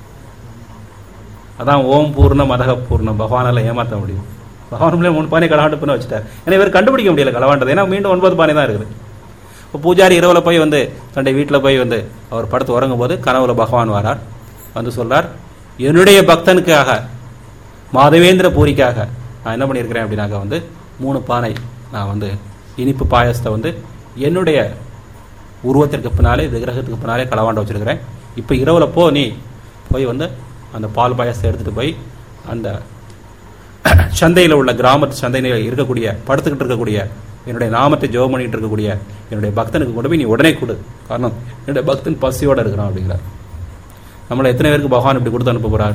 அதான் ஓம் பூர்ணம் மதக பூர்ணம், பகவானால ஏமாற்ற முடியும். பகவான் மூணு பானை களவாண்டு பின்ன வச்சுட்டார், ஏன்னா இவர் கண்டுபிடிக்க முடியல களவாண்டது, ஏன்னா மீண்டும் ஒன்பது பானை தான் இருக்குது. இப்போ பூஜாரி இரவில் போய் வந்து தன்னுடைய வீட்டில் போய் வந்து அவர் படுத்து உறங்கும் போது கனவுல பகவான் வரார், வந்து சொல்றார், என்னுடைய பக்தனுக்காக மாதவேந்திர பூரிக்காக நான் என்ன பண்ணியிருக்கிறேன் அப்படின்னாக்க வந்து மூணு பானை நான் வந்து இனிப்பு பாயசத்தை வந்து என்னுடைய உருவத்திற்கு பின்னாலே விக்கிரகத்துக்கு பின்னாலே களவாண்ட வச்சிருக்கிறேன். இப்போ இரவில் போ, நீ போய் வந்து அந்த பால் பாயசத்தை எடுத்துகிட்டு போய் அந்த சந்தையில் உள்ள கிராமத்து சந்தையில் இருக்கக்கூடிய படுத்துக்கிட்டு இருக்கக்கூடிய என்னுடைய நாமத்தை ஜெபம் பண்ணிட்டு இருக்கக்கூடிய என்னுடைய பக்தனுக்கு கொண்டு போய் நீ உடனே கொடு, காரணம் என்னுடைய பக்தன் பசியோடு இருக்கிறான் அப்படிங்கிறார். நம்மளை எத்தனை பேருக்கு பகவான் இப்படி கொடுத்து அனுப்ப போறார்,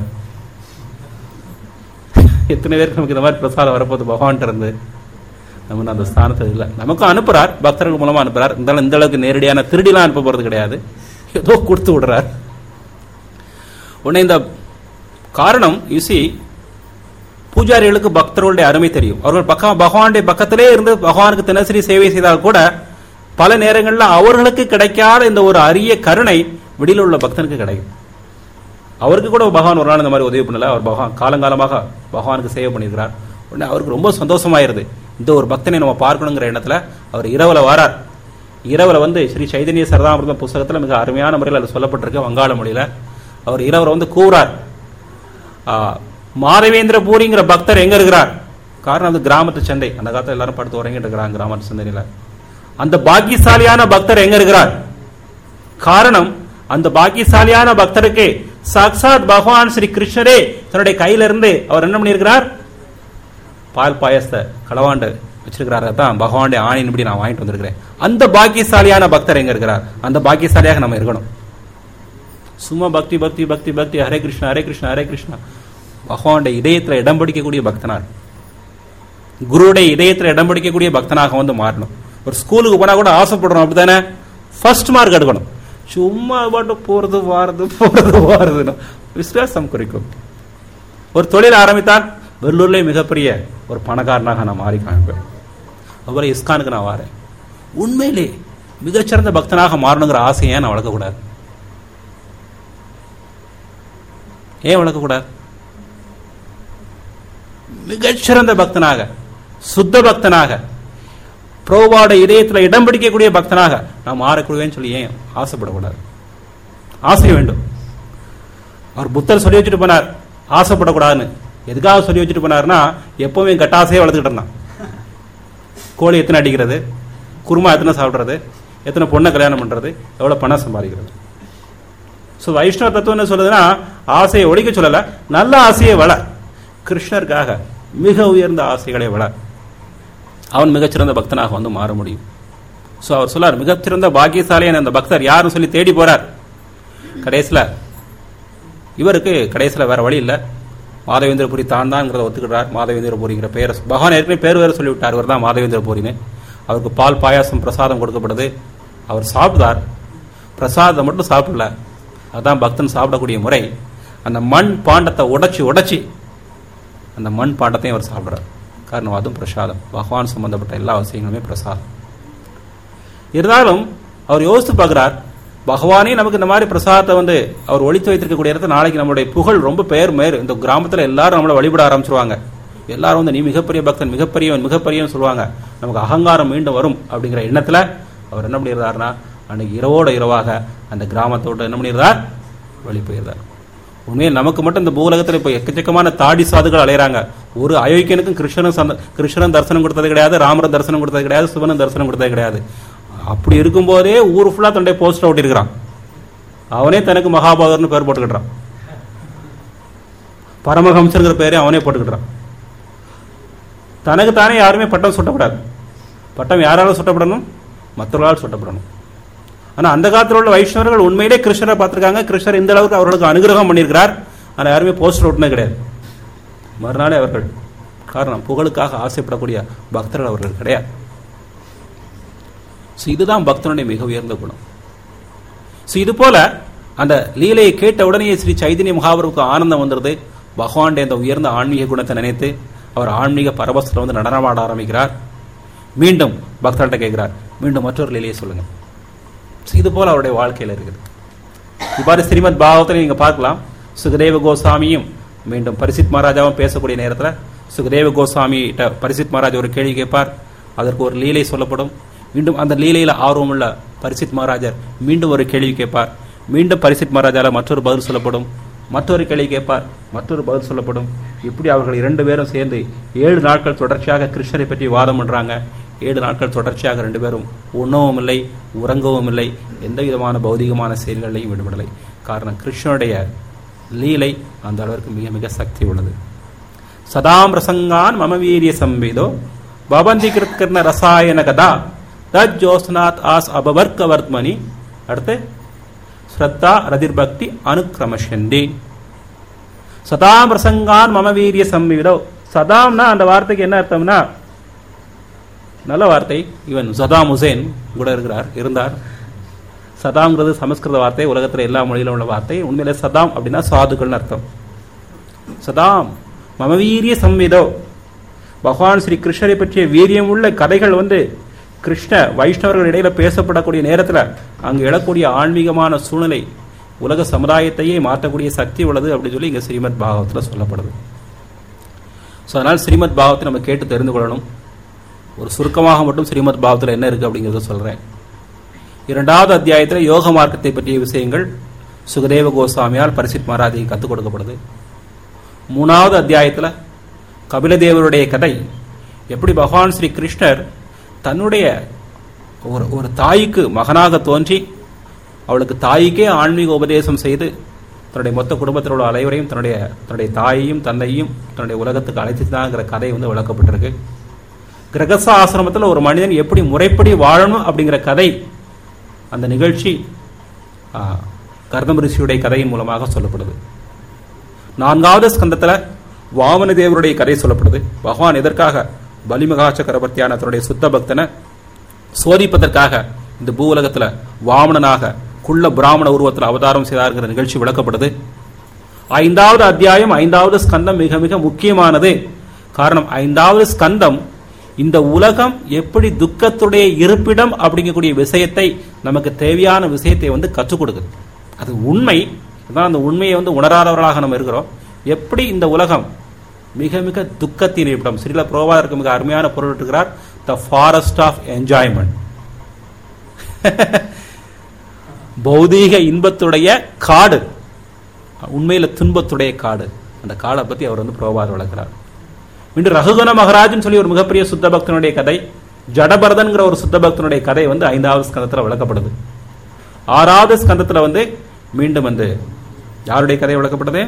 எத்தனை பேருக்கு நமக்கு இந்த மாதிரி பிரசாதம் வரப்போது பகவான் இருந்து நம்ம அந்த ஸ்தானத்தில் இல்லை. நமக்கும் அனுப்புறார், பக்தர்கள் மூலமா அனுப்புறார், இருந்தாலும் இந்த அளவுக்கு நேரடியான திருடிலாம் அனுப்ப போறது கிடையாது, ஏதோ கொடுத்து விடுறார். உடனே இந்த காரணம் யூசி பூஜாரிகளுக்கு பக்தர்களுடைய அருமை தெரியும். அவர்கள் பக்கம் பகவானுடைய பக்கத்திலே இருந்து பகவானுக்கு தினசரி சேவை செய்தால் கூட பல நேரங்களில் அவர்களுக்கு கிடைக்காத இந்த ஒரு அரிய கருணை வெளியில் உள்ள பக்தனுக்கு கிடைக்கும். அவருக்கு கூட பகவான் ஒரு நாள் இந்த மாதிரி உதவி பண்ணல, அவர் பகவான் காலங்காலமாக பகவானுக்கு சேவை பண்ணியிருக்கிறார். உடனே அவருக்கு ரொம்ப சந்தோஷமாயிருது, இந்த ஒரு பக்தனை நம்ம பார்க்கணுங்கிற எண்ணத்துல அவர் இரவுல வாரார். இரவுல வந்து ஸ்ரீ சைதன்ய சரதாமிர்தம் புஸ்தகத்துல மிக அருமையான முறையில் அது சொல்லப்பட்டிருக்கு வங்காள மொழியில. அவர் இரவுல வந்து கூறார், மாதவேந்திர பூரிங்கிற பக்தர் எங்க இருக்கிறார், காரணம் அது கிராமத்து சந்தை, அந்த காலத்துல எல்லாரும் படுத்து உறங்கிட்டு இருக்கிறாங்க கிராமத்து சந்தையில. அந்த பாக்கியசாலியான பக்தர் எங்க இருக்கிறார், காரணம் அந்த பாக்கியசாலியான பக்தருக்கு சாக்சாத் பகவான் ஸ்ரீ கிருஷ்ணரே தன்னுடைய கையில இருந்து அவர் என்ன பண்ணியிருக்கிறார், பால் பாயசத்தை களவாண்டு வச்சிருக்கிறாரு. தான் பகவானுடைய ஆணையின்படி நான் வாங்கிட்டு வந்திருக்கிறேன். அந்த பாக்கியசாலியான பக்தர் எங்க இருக்கிறார்? அந்த பாக்கியசாலியாக நம்ம இருக்கணும். சும்மா பக்தி பக்தி பக்தி பக்தி ஹரே கிருஷ்ணா ஹரே கிருஷ்ணா ஹரே கிருஷ்ணா. பகவானுடைய இதயத்தில் இடம் பிடிக்கக்கூடிய பக்தனார், குருவுடைய இதயத்தில் இடம் பிடிக்கக்கூடிய பக்தனாக வந்து மாறணும். ஒரு ஸ்கூலுக்கு போனா கூட ஆசைப்படுறோம், அப்படித்தானே? ஃபர்ஸ்ட் மார்க் எடுக்கணும். சும்மா பாட்டு போறது வாரது போறது வாரதுன்னு விசுவாசம் குறிக்கும். ஒரு தொழில் ஆரம்பித்தான், வெள்ளூர்லேயே மிகப்பெரிய ஒரு பணக்காரனாக நான் மாறி காமிப்பேன். அப்புறம் இஸ்கானுக்கு நான் வாரேன். உண்மையிலே மிகச்சிறந்த பக்தனாக மாறணுங்கிற ஆசையை நான் வளர்க்கக்கூடாது. ஏன் வளர்க்கக்கூடாது? மிகச்சிறந்த பக்தனாக, சுத்த பக்தனாக, பிரபுவோட இதயத்தில் இடம் பிடிக்கக்கூடிய பக்தனாக நான் மாறக்கூடுவேன்னு சொல்லி ஏன் ஆசைப்படக்கூடாது? ஆசை வேண்டும். அவர் புத்தர் சொல்லி வச்சுட்டு போனார் ஆசைப்படக்கூடாதுன்னு. எதுக்காக சொல்லி வச்சுட்டு போனார்னா, எப்பவுமே கட்டாசையே வளர்த்துக்கிட்டு இருந்தான். கோழி எத்தனை அடிக்கிறது, குருமா எத்தனை சாப்பிட்றது, எத்தனை பொண்ணை கல்யாணம் பண்றது, எவ்வளவு பணம் சம்பாதிக்கிறது. ஸோ வைஷ்ணவ தத்துவம் என்ன சொல்லுதுன்னா, ஆசையை ஒழிக்க சொல்லல, நல்ல ஆசையை வள, கிருஷ்ணருக்காக மிக உயர்ந்த ஆசைகளை வள, அவன் மிகச்சிறந்த பக்தனாக வந்து மாற முடியும். ஸோ அவர் சொல்லார், மிகச்சிறந்த பாக்கியசாலியான அந்த பக்தர் யாருன்னு சொல்லி தேடி போறார். கடைசியில் இவருக்கு கடைசியில் வேற வழி இல்லை, மாதவேந்திரபுரி தான் தான்ங்கிறத ஒத்துக்கிறார். மாதவேந்திரபுரிங்கிற பெயரை பகவான் ஏற்கனவே பேர் வேறு சொல்லிவிட்டார், இவர் தான் மாதவேந்திரபுரின்னு. அவருக்கு பால் பாயாசம் பிரசாதம் கொடுக்கப்படுது, அவர் சாப்பிட்டார். பிரசாதம் மட்டும் சாப்பிடல, அதுதான் பக்தன் சாப்பிடக்கூடிய முறை. அந்த மண் பாண்டத்தை உடைச்சி உடைச்சி அந்த மண் பாண்டத்தையும் அவர் சாப்பிட்றார். காரணம் அதுவும் பிரசாதம், பகவான் சம்பந்தப்பட்ட எல்லா விஷயங்களுமே பிரசாதம். இருந்தாலும் அவர் யோசித்து பார்க்கிறார், பகவானே நமக்கு இந்த மாதிரி பிரசாதத்தை வந்து அவர் ஒழித்து வைத்திருக்கக்கூடிய இடத்துல நாளைக்கு நம்மளுடைய புகழ் ரொம்ப பெயர் மேறு, இந்த கிராமத்தில் எல்லாரும் நம்மளை வழிபட ஆரம்பிச்சிருவாங்க. எல்லாரும் வந்து நீ மிகப்பெரிய பக்தன், மிகப்பெரியவன் மிகப்பெரியவன் சொல்லுவாங்க. நமக்கு அகங்காரம் மீண்டும் வரும் அப்படிங்கிற எண்ணத்தில் அவர் என்ன பண்ணிடுறாருன்னா, அன்னைக்கு இரவோட இரவாக அந்த கிராமத்தோடு என்ன பண்ணிடுறார், வழி போயிடுறார். உண்மையில் நமக்கு மட்டும் இந்த பூலகத்தில் இப்போ எக்கச்சக்கமான தாடி சாதுகள் அலையிறாங்க. ஒரு அயோக்கியனுக்கும் கிருஷ்ணனும் கிருஷ்ணன் தரிசனம் கொடுத்தது கிடையாது, ராமரன் தரிசனம் கொடுத்தது கிடையாது, சிவனும் தரிசனம் கொடுத்தது கிடையாது. அப்படி இருக்கும்போதே ஊர் ஃபுல்லா தன்னுடைய போஸ்டர் ஓட்டிருக்கிறான். அவனே தனக்கு மகாபாகர்னு பேர் போட்டுக்கிட்டான், பரமஹம்சங்கிற பேரே அவனே போட்டுக்கிட்டான். தனக்கு தானே யாருமே பட்டம் சுட்டப்படாது. பட்டம் யாராலும் சுட்டப்படணும், மற்றவர்களால் சுட்டப்படணும். ஆனா அந்த காலத்தில் உள்ள வைஷ்ணவர்கள் உண்மையிலே கிருஷ்ணரை பார்த்திருக்காங்க. கிருஷ்ணர் இந்த அளவுக்கு அவர்களுக்கு அனுகிரகம் பண்ணியிருக்கிறார். ஆனால் யாருமே போஸ்டர் ஓட்டுனே கிடையாது. மறுநாளே அவர்கள், காரணம் புகழுக்காக ஆசைப்படக்கூடிய பக்தர்கள் அவர்கள் கிடையாது. இதுதான் பக்தனுடைய மிக உயர்ந்த குணம். இது போல அந்த லீலையை கேட்ட உடனே ஸ்ரீ சைதன்ய மகாபிரபுக்கு ஆனந்தம் வந்துருது. பகவானுடைய அந்த உயர்ந்த ஆன்மீக குணத்தை நினைத்து அவர் ஆன்மீக பரவசத்தில் வந்து நடனமாட ஆரம்பிக்கிறார். மீண்டும் பக்தர்கிட்ட கேட்கிறார், மீண்டும் மற்றொரு லீலையை சொல்லுங்க. இது போல அவருடைய வாழ்க்கையில் இருக்குது. இவ்வாறு ஸ்ரீமத் பாகவத்தில் நீங்க பார்க்கலாம். சுகதேவ கோசாமியும் மீண்டும் பரிசித் மகாராஜாவும் பேசக்கூடிய நேரத்தில் சுகதேவ கோசாமி பரிசித் மகாராஜ் ஒரு கேள்வி கேட்பார். அதற்கு ஒரு லீலை சொல்லப்படும். மீண்டும் அந்த லீலையில ஆர்வமுள்ள பரிசித் மகாராஜர் மீண்டும் ஒரு கேள்வி கேட்பார். மீண்டும் பரிசித் மகாராஜால மற்றொரு பதில் சொல்லப்படும். மற்றொரு கேள்வி கேட்பார், மற்றொரு பதில் சொல்லப்படும். இப்படி அவர்கள் இரண்டு பேரும் சேர்ந்து ஏழு நாட்கள் தொடர்ச்சியாக கிருஷ்ணரை பற்றி வாதம் பண்றாங்க. ஏழு நாட்கள் தொடர்ச்சியாக ரெண்டு பேரும் உண்ணவும் இல்லை, உறங்கவும் இல்லை, எந்த விதமான பௌதிகமான செயல்களையும் விடுபடலை. காரணம் கிருஷ்ணனுடைய லீலை அந்த அளவிற்கு மிக மிக சக்தி உள்ளது. சதாம் ரசங்கான் மம வீரிய சம்பேதோ பவந்தி கிருத்கர்ண ரசாயன கதா தத் ஜோஸ்நாத் ஆஸ் அபவர்க்க வர்த்மனி. அடுத்து ஸ்ரத்தா ரதிர்பக்தி அனுக்கிரமஷந்தி. சதாம் ரசங்கான் மம வீரிய சம்விதோ. சதாம்னா அந்த வார்த்தைக்கு என்ன அர்த்தம்னா, நல்ல வார்த்தை. இவன் சதாம் ஹுசேன் கூட இருக்கிறார் இருந்தார். சதாம்ங்கிறது சமஸ்கிருத வார்த்தை, உலகத்தில் எல்லா மொழியிலும் உள்ள வார்த்தை. உண்மையில சதாம் அப்படின்னா சாதுக்கள்னு அர்த்தம். சதாம் மம வீரிய சம்விதோ. பகவான் ஸ்ரீ கிருஷ்ணரை பற்றிய வீரியம் உள்ள கதைகள் வந்து கிருஷ்ண வைஷ்ணவர்கள் இடையில பேசப்படக்கூடிய நேரத்தில் அங்கு எழக்கூடிய ஆன்மீகமான சூழ்நிலை உலக சமுதாயத்தையே மாற்றக்கூடிய சக்தி உள்ளது அப்படின்னு சொல்லி இங்க ஸ்ரீமத் பாகவத்தில் சொல்லப்படுது. ஸோ அதனால் ஸ்ரீமத் பாகவத்தை நம்ம கேட்டு தெரிந்து கொள்ளணும். ஒரு சுருக்கமாக மட்டும் ஸ்ரீமத் பாகவத்தில் என்ன இருக்கு அப்படிங்கிறத சொல்றேன். இரண்டாவது அத்தியாயத்தில் யோக மார்க்கத்தை பற்றிய விஷயங்கள் சுகதேவ கோஸ்வாமியால் பரிசித் மகாராஜுக்கு கற்றுக் கொடுக்கப்படுது. மூணாவது அத்தியாயத்தில் கபிலதேவருடைய கதை, எப்படி பகவான் ஸ்ரீ கிருஷ்ணர் தன்னுடைய ஒரு ஒரு தாய்க்கு மகனாக தோன்றி அவளுக்கு தாய்க்கே ஆன்மீக உபதேசம் செய்து தன்னுடைய மொத்த குடும்பத்தில் உள்ள அனைவரையும் தன்னுடைய தன்னுடைய தாயையும் தந்தையும் தன்னுடைய உலகத்துக்கு அழைத்துதாங்கிற கதை வந்து விளக்கப்பட்டிருக்கு. கிரகச ஆசிரமத்தில் ஒரு மனிதன் எப்படி முறைப்படி வாழணும் அப்படிங்கிற கதை, அந்த நிகழ்ச்சி கர்தம ரிஷியுடைய கதையின் மூலமாக சொல்லப்படுது. நான்காவது ஸ்கந்தத்தில் வாமன தேவருடைய கதை சொல்லப்படுது. பகவான் எதற்காக பலிமகா சக்கரவர்த்தியான தன்னுடைய சுத்த பக்தனை சோதிப்பதற்காக இந்த பூ உலகத்தில் வாமனனாக குள்ள பிராமண உருவத்தில் அவதாரம் செய்தார்கிற நிகழ்ச்சி விளக்கப்படுது. ஐந்தாவது அத்தியாயம் ஐந்தாவது ஸ்கந்தம் மிக மிக முக்கியமானது. காரணம், ஐந்தாவது ஸ்கந்தம் இந்த உலகம் எப்படி துக்கத்துடைய இருப்பிடம் அப்படிங்கக்கூடிய விஷயத்தை, நமக்கு தேவையான விஷயத்தை வந்து கற்றுக் கொடுக்குது. அது உண்மை. அந்த உண்மையை வந்து உணராதவர்களாக நம்ம இருக்கிறோம். எப்படி இந்த உலகம் மிக மிக துக்கத்தின் இருப்பிடம். ஸ்ரீல பிரபாகருக்கு மிக அருமையான பொருள் இருக்கிறார், த ஃபாரஸ்ட் ஆஃப் என்ஜாய்மெண்ட். பௌதீக இன்பத்துடைய காடு, உண்மையில துன்பத்துடைய காடு. அந்த காடை பத்தி அவர் வந்து பிரபாகர் வளர்க்கிறார். மீண்டும் ரகுகண மகராஜன் சொல்லி ஒரு மிகப்பெரிய சுத்த பக்தனுடைய கதை, ஜடபரதன்கிற ஒரு சுத்த பக்தனுடைய கதை வந்து ஐந்தாவது ஸ்கந்தத்தில் விளக்கப்படுது. ஆறாவது ஸ்கந்தத்தில் வந்து மீண்டும் வந்து யாருடைய கதை விளக்கப்படுது?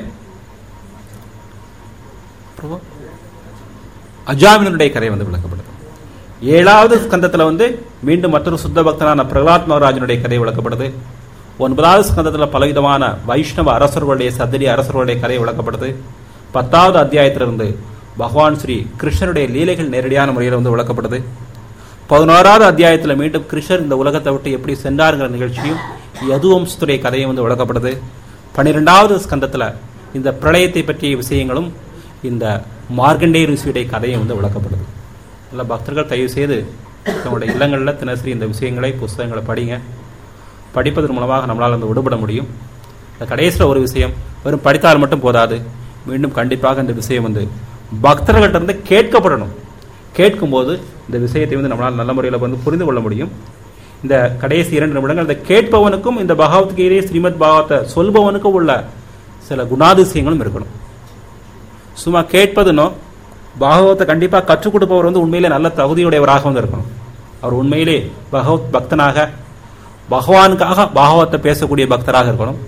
அஜாமினுடைய கதை வந்து விளக்கப்படுது. ஏழாவது ஸ்கந்தத்தில் வந்து மீண்டும் மற்றொரு சுத்த பக்தனான பிரகலாத் மகராஜனுடைய கதை விளக்கப்படுது. ஒன்பதாவது ஸ்கந்தத்தில் பலவிதமான வைஷ்ணவ அரசர்களுடைய சத்திரிய அரசர்களுடைய கதை விளக்கப்படுது. பத்தாவது அத்தியாயத்திலிருந்து பகவான் ஸ்ரீ கிருஷ்ணனுடைய லீலைகள் நேரடியான முறையில் வந்து விளக்கப்படுது. பதினோராவது அத்தியாயத்தில் மீண்டும் கிருஷ்ணர் இந்த உலகத்தை விட்டு எப்படி சென்றாருங்கிற நிகழ்ச்சியும் யதுவம்சத்துடைய கதையும் வந்து விளக்கப்படுது. பன்னிரெண்டாவது ஸ்கந்தத்தில் இந்த பிரளயத்தை பற்றிய விஷயங்களும் இந்த மார்கண்டேய ரிஷியுடைய கதையும் வந்து விளக்கப்படுது. நல்ல பக்தர்கள் தயவு செய்து நம்மளுடைய இல்லங்களில் தினசரி இந்த விஷயங்களை புஸ்தகங்களை படிங்க. படிப்பதன் மூலமாக நம்மளால் வந்து விடுபட முடியும். இந்த கடைசியில் ஒரு விஷயம், வெறும் படித்தால் மட்டும் போதாது, மீண்டும் கண்டிப்பாக இந்த விஷயம் வந்து பக்தர்கள்ட்ட இருந்து கேட்கப்படணும். கேட்கும்போது இந்த விஷயத்தை வந்து நம்மளால் நல்ல முறையில் வந்து புரிந்து கொள்ள முடியும். இந்த கடைசி இரண்டு நிமிடங்கள் இந்த கேட்பவனுக்கும் இந்த பகவத்கீதை ஸ்ரீமத் பாகவத்தை சொல்பவனுக்கும் உள்ள சில குணாதிசயங்களும் இருக்கணும். சும்மா கேட்பதுனோ, பாகவத்தை கண்டிப்பாக கற்றுக் கொடுப்பவர் வந்து உண்மையிலே நல்ல தகுதியுடையவராக வந்து இருக்கணும். அவர் உண்மையிலே பகவத் பக்தனாக, பகவானுக்காக பாகவத்தை பேசக்கூடிய பக்தராக இருக்கணும்.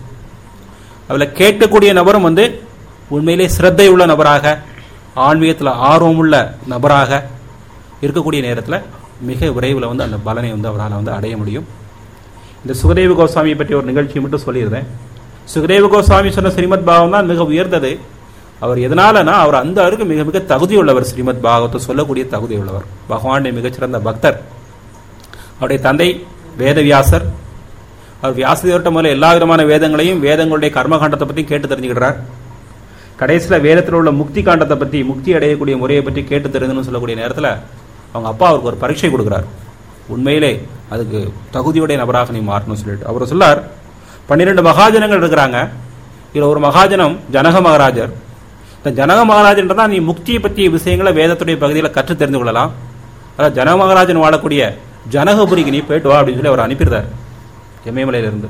அதில் கேட்கக்கூடிய நபரும் வந்து உண்மையிலே சிரத்தை உள்ள நபராக, ஆன்மீகத்தில் ஆர்வமுள்ள நபராக இருக்கக்கூடிய நேரத்தில் மிக விரைவில் வந்து அந்த பலனை வந்து அவரால் வந்து அடைய முடியும். இந்த சுகதேவ கோஸ்வாமியை பற்றி ஒரு நிகழ்ச்சியை மட்டும் சொல்லியிருந்தேன். சுகதேவ கோஸ்வாமி சொன்ன ஸ்ரீமத் பாகவம் தான் மிக உயர்ந்தது. அவர் எதனாலனா அவர் அந்த அளவுக்கு மிக மிக தகுதியுள்ளவர். ஸ்ரீமத் பாகவத்தை சொல்லக்கூடிய தகுதியுள்ளவர், பகவானுடைய மிகச்சிறந்த பக்தர். அவருடைய தந்தை வேதவியாசர். அவர் வியாசதேவர்கிட்ட முதல்ல எல்லா விதமான வேதங்களையும், வேதங்களுடைய கர்மகாண்டத்தை பற்றி கேட்டு தெரிஞ்சுக்கிறார். கடைசியில் வேதத்தில் உள்ள முக்தி காண்டத்தை பற்றி, முக்தி அடையக்கூடிய முறையை பற்றி கேட்டு தெரிஞ்சுன்னு சொல்லக்கூடிய நேரத்தில் அவங்க அப்பா அவருக்கு ஒரு பரீட்சை கொடுக்குறார். உண்மையிலே அதுக்கு தகுதியுடைய நபராக நீ மாறணும்னு சொல்லிட்டு அவர் சொல்லார். பன்னிரெண்டு மகாஜனங்கள் இருக்கிறாங்க. இதில் ஒரு மகாஜனம் ஜனக மகாராஜர். இந்த ஜனக மகாராஜன் தான் நீ முக்தியை பற்றிய விஷயங்களை வேதத்துடைய பகுதியில் கற்று தெரிந்து கொள்ளலாம். அதாவது ஜனக மகாராஜன் வாழக்கூடிய ஜனகபுரிக்கு நீ போயிட்டு வா அப்படின்னு சொல்லி அவர் அனுப்பிடுறார் எமயமலையிலிருந்து.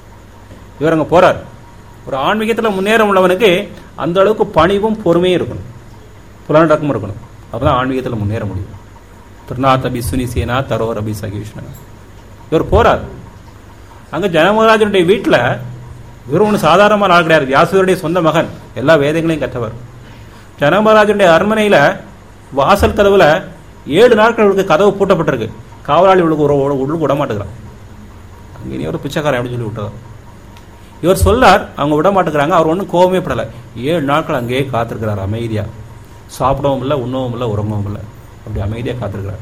இவர் அங்கே போறார். ஒரு ஆன்மீகத்தில் முன்னேறம் உள்ளவனுக்கு அந்த அளவுக்கு பணிவும் பொறுமையும் இருக்கணும், புலனடக்கமும் இருக்கணும். அப்பதான் ஆன்மீகத்தில் முன்னேற முடியும். திருநாத் அபி சுனிசேனா தரோர் அபி சகிஷ்ணன். இவர் போறார். அங்க ஜனமகாராஜனுடைய வீட்டில் இவர் ஒன்று சாதாரணமான ஆள் கிடையாது. வியாசருடைய சொந்த மகன், எல்லா வேதங்களையும் கற்றவர். ஜனமகாராஜனுடைய அரண்மனையில் வாசல் கதவுல ஏழு நாட்கள் இவருக்கு கதவு பூட்டப்பட்டிருக்கு. காவலாளி இவளுக்கு ஒரு உள்ளுக்கு விட மாட்டேங்கிறான். அங்கே இனி ஒரு பிச்சைக்காரன் அப்படின்னு சொல்லி விட்டுறார். இவர் சொல்லார், அவங்க விட மாட்டேங்கிறாங்க. அவர் ஒன்றும் கோபமே படலை. ஏழு நாட்கள் அங்கேயே காத்திருக்கிறார் அமைதியா. சாப்பிடவும் இல்லை, உண்ணவும் இல்லை, உறங்கவும் இல்லை. அப்படி அமைதியா காத்திருக்கிறார்.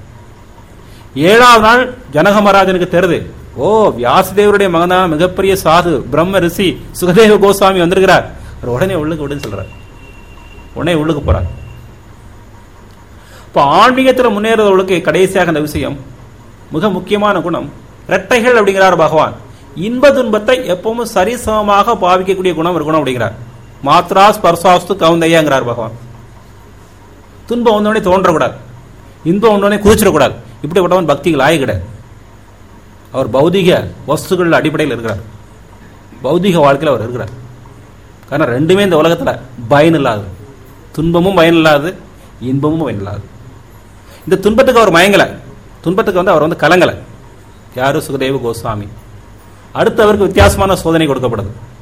ஏழாவது நாள் ஜனக மகாராஜனுக்கு தெரியுது, ஓ வியாசதேவருடைய மகனான மிகப்பெரிய சாது பிரம்ம ரிஷி சுகதேவ கோஸ்வாமி வந்திருக்கிறார். அவர் உடனே உள்ளுக்கு விடுன்னு சொல்றார். உடனே உள்ளுக்கு போறார். இப்போ ஆன்மீகத்தில் முன்னேறவர்களுக்கு கடைசியாக அந்த விஷயம் மிக முக்கியமான குணம் இரட்டைகள் அப்படிங்கிறார் பகவான். இன்ப துன்பத்தை எப்பவும் சரிசமமாக பாவிக்கக்கூடிய குணம் இருக்கணும் அப்படிங்கிறார். மாத்ரா ஸ்பர்சாஸ்து கவுந்தையாங்கிறார் பகவான். துன்பம் வந்தோடனே தோன்றக்கூடாது, இன்பம் வந்தோடனே குதிச்சிடக்கூடாது. இப்படிப்பட்டவன் பக்திகள் ஆய கிடையாது. அவர் பௌதிக வஸ்துகள் அடிப்படையில் இருக்கிறார். பௌதிக வாழ்க்கையில் அவர் இருக்கிறார். காரணம் ரெண்டுமே இந்த உலகத்தில் பயன் இல்லாது, துன்பமும் பயன் இல்லாது, இன்பமும் பயன் இல்லாது. இந்த துன்பத்துக்கு அவர் மயங்கலை, துன்பத்துக்கு வந்து அவர் வந்து கலங்கலை. யாரு? சுகதேவ கோஸ்வாமி. அடுத்து அவருக்கு வித்தியாசமான சோதனை கொடுக்கப்படுது.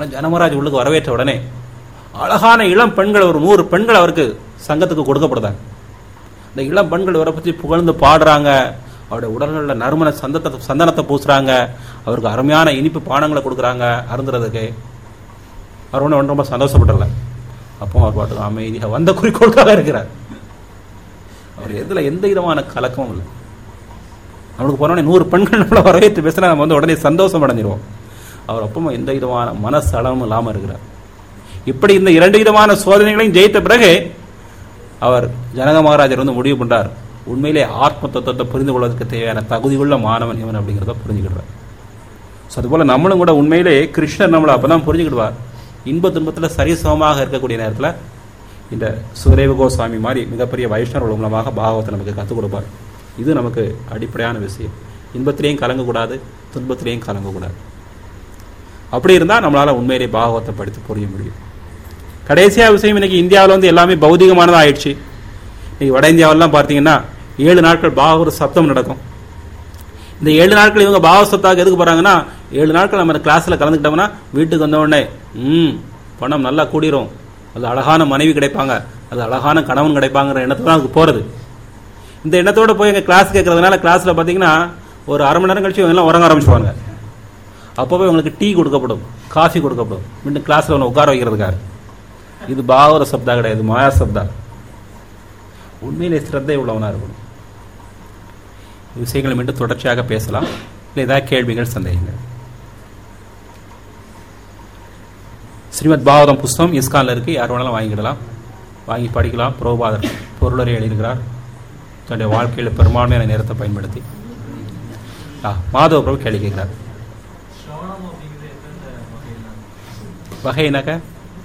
ஆனால் ஜனமராஜ் உள்ளுக்கு வரவேற்ற உடனே அழகான இளம் பெண்கள் ஒரு நூறு பெண்கள் அவருக்கு சங்கத்துக்கு கொடுக்கப்படுதாங்க. இந்த இளம் பெண்கள் இவரை பற்றி புகழ்ந்து பாடுறாங்க, அவருடைய உடல்களில் நறுமண சந்தத்தை சந்தனத்தை பூசுறாங்க, அவருக்கு அருமையான இனிப்பு பானங்களை கொடுக்குறாங்க அருந்துறதுக்கு. அவர் ஒன்று ரொம்ப சந்தோஷப்பட்டுறல. அப்போ அவர் பாட்டு அமைதியாக வந்த குறிக்கோளுக்காக இருக்கிறார். அவர் எதில் எந்த விதமான கலக்கமும் இல்லை. நம்மளுக்கு போனோடனே நூறு பெண்கள் நம்மளை வரவேற்று பேசினா நம்ம வந்து உடனே சந்தோஷம் அடைஞ்சிருவோம். அவர் அப்பவும் எந்த விதமான மனசலமும் இல்லாமல் இருக்கிறார். இப்படி இந்த இரண்டு விதமான சோதனைகளையும் ஜெயித்த பிறகு அவர் ஜனக மகாராஜர் வந்து முடிவு பண்றார், உண்மையிலே ஆத்ம தத்துவத்தை புரிந்து கொள்வதற்கு தேவையான தகுதியுள்ள மாணவன் இவன் அப்படிங்கிறத புரிஞ்சுக்கிடுறார். ஸோ அதுபோல் நம்மளும் கூட உண்மையிலே கிருஷ்ணர் நம்மளை அப்போ தான் புரிஞ்சுக்கிடுவார். இன்ப துன்பத்தில் சரிசமமாக இருக்கக்கூடிய நேரத்தில் இந்த சுரேவ கோஸ்வாமி மாதிரி மிகப்பெரிய வைஷ்ணவர்கள் மூலமாக பாகவத்தை நமக்கு கற்றுக் கொடுப்பார். இது நமக்கு அடிப்படையான விஷயம். இன்பத்திலையும் கலங்கக்கூடாது, துன்பத்திலையும் கலங்கக்கூடாது. அப்படி இருந்தால் நம்மளால் உண்மையிலே பாகவத்தை படித்து புரிய முடியும். கடைசியாக விஷயம், இன்னைக்கு இந்தியாவில் வந்து எல்லாமே பௌதிகமானதாக ஆயிடுச்சு. இன்னைக்கு வட இந்தியாவிலாம் பார்த்தீங்கன்னா ஏழு நாட்கள் பாகவத சப்தம் நடக்கும். இந்த ஏழு நாட்கள் இவங்க பாகவத சப்தாவுக்கு எதுக்கு போகிறாங்கன்னா, ஏழு நாட்கள் நம்ம கிளாஸில் கலந்துக்கிட்டோம்னா வீட்டுக்கு வந்த உடனே ம் பணம் நல்லா கூடிரும், அது அழகான மனைவி கிடைப்பாங்க, அது அழகான கணவன் கிடைப்பாங்கிற எண்ணத்தை தான் அதுக்கு போகிறது. இந்த எண்ணத்தோடு போய் எங்கள் கிளாஸ் கேட்கறதுனால கிளாஸில் பார்த்தீங்கன்னா ஒரு அரை மணி நேரம் கழிச்சு இவங்க எல்லாம் உறங்க ஆரம்பிச்சுவாங்க. அப்போவே உங்களுக்கு டீ கொடுக்கப்படும், காஃபி கொடுக்கப்படும், மீண்டும் கிளாஸில் ஒன்று உட்கார வைக்கிறதுக்காக. இது பாகவத சப்தா கிடையாது, மாயா சப்தா. உண்மையிலே சிரத்தை உள்ளவனாக இருக்கணும். விஷயங்களை மீண்டும் தொடர்ச்சியாக பேசலாம். இல்லை ஏதாவது கேள்விகள் சந்தேகங்கள்? ஸ்ரீமத் பாகவதம் புஸ்தகம் இஸ்கானில் இருக்குது, யார் வேணாலும் வாங்கிக்கிடலாம், வாங்கி படிக்கலாம். புரோபாதர் பொருளரை எழுதுகிறார் தன்னுடைய வாழ்க்கையில் பெரும்பான்மையான நேரத்தை பயன்படுத்தி. ஆ மாதவ பிரபு கேள்வி கேட்கிறார். வகைனாக்க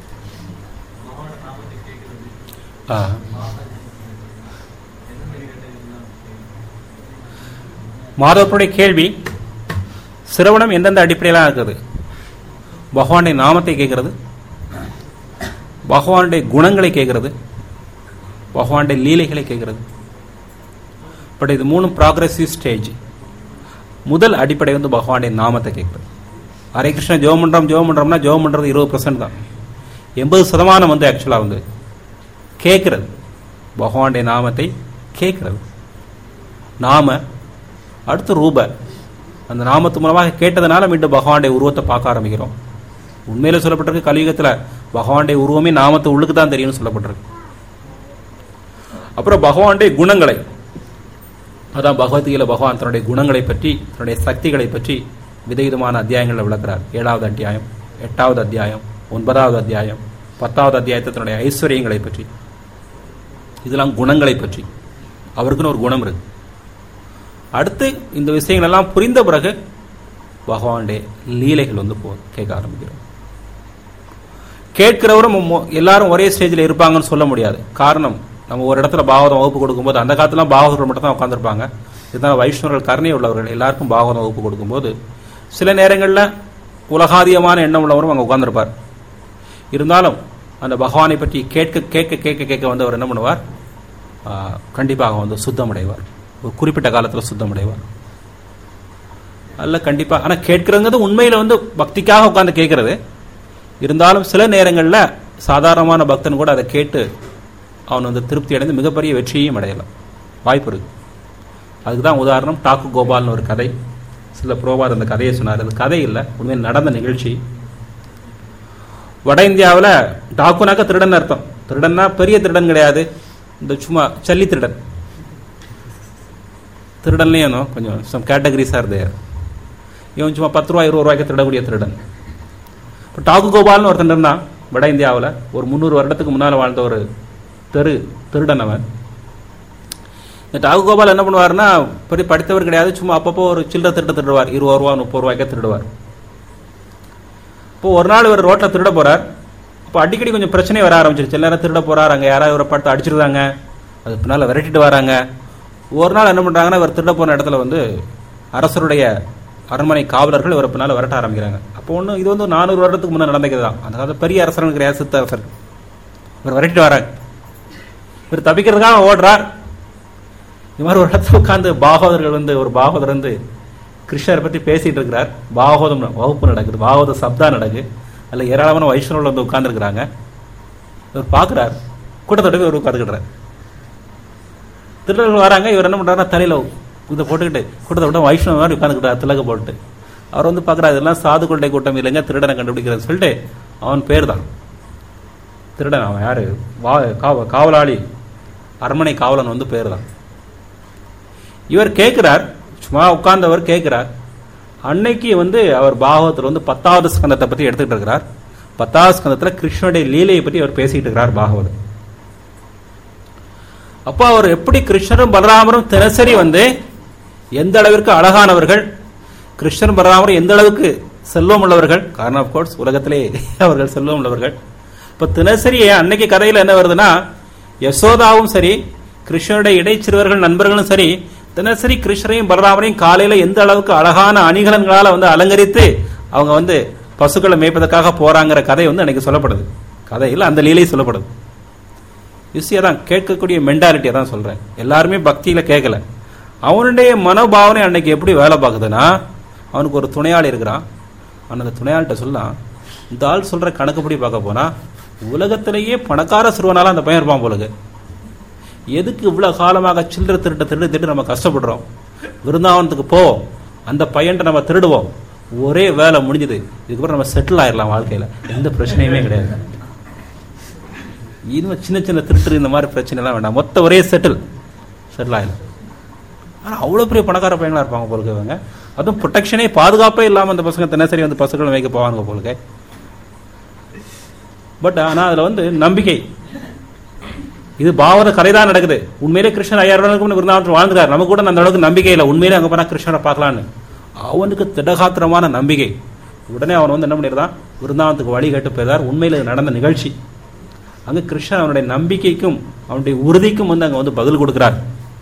ஆ மாதவருடைய கேள்வி, சிரவணம் எந்தெந்த அடிப்படையிலாம் இருக்குது? பகவானுடைய நாமத்தை கேட்கறது, பகவானுடைய குணங்களை கேட்கறது, பகவானுடைய லீலைகளை கேட்கறது. பட் இது மூணும் ப்ராக்ரஸிவ் ஸ்டேஜ். முதல் அடிப்படை வந்து பகவானுடைய நாமத்தை கேட்கறது. ஹரே கிருஷ்ண ஜெபம் பண்றோம் ஜெபம் பண்றோம்னா ஜெபம் பண்றது இருபது பர்சன்ட் தான். எண்பது சதமானம் வந்து ஆக்சுவலா வந்து கேட்கறது, பகவானுடைய நாமத்தை கேட்கறது. நாம அடுத்து ரூப, அந்த நாமத்து மூலமாக கேட்டதுனால மீண்டும் பகவானுடைய உருவத்தை பார்க்க ஆரம்பிக்கிறோம். உண்மையில சொல்லப்பட்டிருக்கு, கலியுகத்தில் பகவானுடைய உருவமே நாமத்தை உள்ளுக்கு தான் தெரியும்னு சொல்லப்பட்டிருக்கு. அப்புறம் பகவானுடைய குணங்களை, அதான் பகவத்கீதையில பகவான் தன்னுடைய குணங்களை பற்றி, தன்னுடைய சக்திகளை பற்றி விதவிதமான அத்தியாயங்களை விளக்குறார். ஏழாவது அத்தியாயம், எட்டாவது அத்தியாயம், ஒன்பதாவது அத்தியாயம், பத்தாவது அத்தியாயத்தை தன்னுடைய ஐஸ்வர்யங்களை பற்றி, இதெல்லாம் குணங்களை பற்றி. அவருக்குன்னு ஒரு குணம் இருக்கு. அடுத்து இந்த விஷயங்கள் எல்லாம் புரிந்த பிறகு பகவானுடைய லீலைகள் வந்து போ கேட்க ஆரம்பிக்கிறோம். கேட்கிறவரும் எல்லாரும் ஒரே ஸ்டேஜில் இருப்பாங்கன்னு சொல்ல முடியாது. காரணம், நம்ம ஒரு இடத்துல பாகவதம் வகுப்பு கொடுக்கும்போது, அந்த காலத்துல பாகவதர்கள் மட்டும் தான் உட்காந்துருப்பாங்க. இதுதான் வைஷ்ணவர்கள், கருணை உள்ளவர்கள் எல்லாருக்கும் பாகவதம் வகுப்பு கொடுக்கும்போது சில நேரங்களில் உலகாதியமான எண்ணம் உள்ளவரும் அங்கே உட்கார்ந்துருப்பார். இருந்தாலும் அந்த பகவானை பற்றி கேட்க கேட்க கேட்க கேட்க வந்து அவர் என்ன பண்ணுவார், கண்டிப்பாக வந்து சுத்தமடைவார். ஒரு குறிப்பிட்ட காலத்தில் சுத்தமடைவார் அல்ல கண்டிப்பாக. ஆனால் கேட்கறங்கிறது உண்மையில் வந்து பக்திக்காக உட்காந்து கேட்கறது. இருந்தாலும் சில நேரங்களில் சாதாரணமான பக்தன் கூட அதை கேட்டு அவன் வந்து திருப்தி அடைந்து மிகப்பெரிய வெற்றியையும் அடையலாம், வாய்ப்பு இருக்கு. அதுக்கு தான் உதாரணம் டாக்கு கோபால்னு ஒரு கதை. சில புரோபார் அந்த கதையை சொன்னார். அது கதை இல்லை, உண்மையில் நடந்த நிகழ்ச்சி. வட இந்தியாவில் டாக்குனாக்க திருடன் அர்த்தம். திருடன்னா பெரிய திருடன் கிடையாது, இந்த சும்மா சல்லி திருடன். திருடன்லையும் கொஞ்சம் சம் கேட்டகரிஸாக இருந்தே. இவன் சும்மா பத்து ரூபா இருபது ரூபாய்க்கு திருடக்கூடிய திருடன். இப்போ டாக்கு கோபால்னு ஒருத்தன் இருந்தான் வட இந்தியாவில். ஒரு முந்நூறு வருடத்துக்கு முன்னால் வாழ்ந்த ஒரு தெரு திருடன் அவன். இந்த டாகு கோபால் என்ன பண்ணுவார்னா, பெரிய படித்தவர் கிடையாது, சும்மா அப்பப்போ ஒரு சில்லறை திருட திருடுவார். இருபது ரூபா முப்பது ரூபாய்க்கே திருடுவார். இப்போ ஒரு நாள் இவர் ரோட்டில் திருட போறார். இப்போ அடிக்கடி கொஞ்சம் பிரச்சனை வர ஆரம்பிச்சிருச்சு. எல்லாரும் திருட போறார், அங்கே யாராவது இவரை படுத்து அடிச்சிருந்தாங்க, அது பின்னால் விரட்டிட்டு வராங்க. ஒரு நாள் என்ன பண்றாங்கன்னா, இவர் திருட போன இடத்துல வந்து அரசருடைய அரண்மனை காவலர்கள் இவரை பின்னால் விரட்ட ஆரம்பிக்கிறாங்க. அப்போ ஒன்று இது வந்து நானூறு வருடத்துக்கு முன்னே நடந்தது தான். அந்த காலத்தில் பெரிய அரசர்கள் கிடையாது, சித்த அரசர். இவர் விரட்டிட்டு வராங்க. இவர் தப்பிக்கிறதுக்காக ஓடுறார். இது மாதிரி ஒரு இடத்துல உட்காந்து பாகவதர்கள் வந்து ஒரு பாகவதர் வந்து கிருஷ்ணரை பற்றி பேசிட்டு இருக்கிறார். பாகவதம் வகுப்பு நடக்குது, பாகவத சப்தா நடக்குது. அதில் ஏராளமான வைஷ்ணவர்கள் வந்து உட்கார்ந்துருக்கிறாங்க. இவர் பார்க்குறார், கூட்டத்தோட இவர் உட்காந்துக்கிட்டார். திருடர்கள் வராங்க, இவர் என்ன பண்ணுறாருன்னா தலையில் இதை போட்டுக்கிட்டு கூட்டத்தை விட வைஷ்ணவ மாதிரி உட்காந்துக்கிட்டார் திலக போட்டு. அவர் வந்து பார்க்குறாரு, இதெல்லாம் சாதுக்களுடைய கூட்டம் இல்லைங்க, திருடனை கண்டுபிடிக்கிறது சொல்லிட்டு அவன் பேர் தான் திருடன். அவன் யாரு? வா காவ காவலாளி அரண்மனை காவலன் வந்து பேர் தான். இவர் கேட்கிறார், சும்மா உட்கார்ந்தவர் கேட்கிறார். அன்னைக்கு வந்து அவர் பாகவத்தில் வந்து பத்தாவது ஸ்கந்தத்தை பற்றி எடுத்துக்கிட்டு இருக்கிறார். பத்தாவது ஸ்கந்தத்தில் கிருஷ்ணனுடைய லீலையை பற்றி அவர் பேசிக்கிட்டு இருக்கிறார் பாகவதம். அப்போ அவர் எப்படி கிருஷ்ணரும் பலராமரும் தினசரி வந்து எந்த அளவிற்கு அழகானவர்கள், கிருஷ்ணன் பலராமரும் எந்த அளவுக்கு செல்வம் உள்ளவர்கள், காரணம் ஆஃப் கோர்ஸ் உலகத்திலே அவர்கள் செல்வம் உள்ளவர்கள். இப்போ தினசரி அன்னைக்கு கதையில் என்ன வருதுன்னா, யசோதாவும் சரி கிருஷ்ணனுடைய இடைச்சிறுவர்கள் நண்பர்களும் சரி தினசரி கிருஷ்ணரையும் பலராமரையும் காலையில் எந்த அளவுக்கு அழகான அணிகலன்களால் வந்து அலங்கரித்து அவங்க வந்து பசுக்களை மேய்ப்பதற்காக போறாங்கிற கதை வந்து அன்னைக்கு சொல்லப்படுது. கதையில் அந்த லீலை சொல்லப்படுது. யுசியை தான் கேட்கக்கூடிய மென்டாலிட்டியை தான் சொல்றேன். எல்லாருமே பக்தியில கேட்கல. அவனுடைய மனோபாவனை அன்னைக்கு எப்படி வேலை பார்க்குதுன்னா, அவனுக்கு ஒரு துணையாளி இருக்கிறான். அவன் அந்த துணையாளிட்ட சொல்லலாம், இந்த ஆள் சொல்ற கணக்குப்படி பார்க்க போனா உலகத்திலேயே பணக்கார சிறுவனால அந்த பையன் இருப்பான் போலுக்கு. எதுக்கு இவ்வளவு காலமாக சில்லற திருட்டு திருடு திருட்டு நம்ம கஷ்டப்படுறோம், விருந்தாவனத்துக்கு போவோம், அந்த பையன்ட்ட நம்ம திருடுவோம், ஒரே வேலை முடிஞ்சது, இதுக்கப்புறம் நம்ம செட்டில் ஆயிடலாம், வாழ்க்கையில எந்த பிரச்சனையுமே கிடையாது. இன்னும் சின்ன சின்ன திருட்டு இந்த மாதிரி பிரச்சனை எல்லாம் வேண்டாம், மொத்த ஒரே செட்டில் செட்டில் ஆயிடலாம். ஆனால் அவ்வளோ பெரிய பணக்கார பையங்களா இருப்பாங்க போலுக்கு இவங்க. அதுவும் ப்ரொடெக்ஷனே பாதுகாப்பே இல்லாமல் அந்த பசங்க தினசரி வந்து பசுக்களை வைக்க போவாங்க போலுக்கு. பட் ஆனால் அதில் வந்து நம்பிக்கை, இது பாவத கதை தான் நடக்குது. உண்மையிலே கிருஷ்ணன் ஐயாயிரம் வருடங்களுக்கு விருந்தாவனத்தில் வாழ்ந்துறாரு. நம்ம கூட அந்த அளவுக்கு நம்பிக்கை இல்லை, உண்மையிலே அங்கே போனால் கிருஷ்ணனை பார்க்கலான்னு. அவனுக்கு திடகாத்திரமான நம்பிக்கை. உடனே அவன் வந்து என்ன பண்ணிடுறான், விருந்தாவனத்துக்கு வழி கேட்டு போயிருந்தார். உண்மையில் நடந்த நிகழ்ச்சி. அங்கே கிருஷ்ணன் அவனுடைய நம்பிக்கைக்கும் அவனுடைய உறுதிக்கும் வந்து அங்கே வந்து பதில் கொடுக்கிறார்.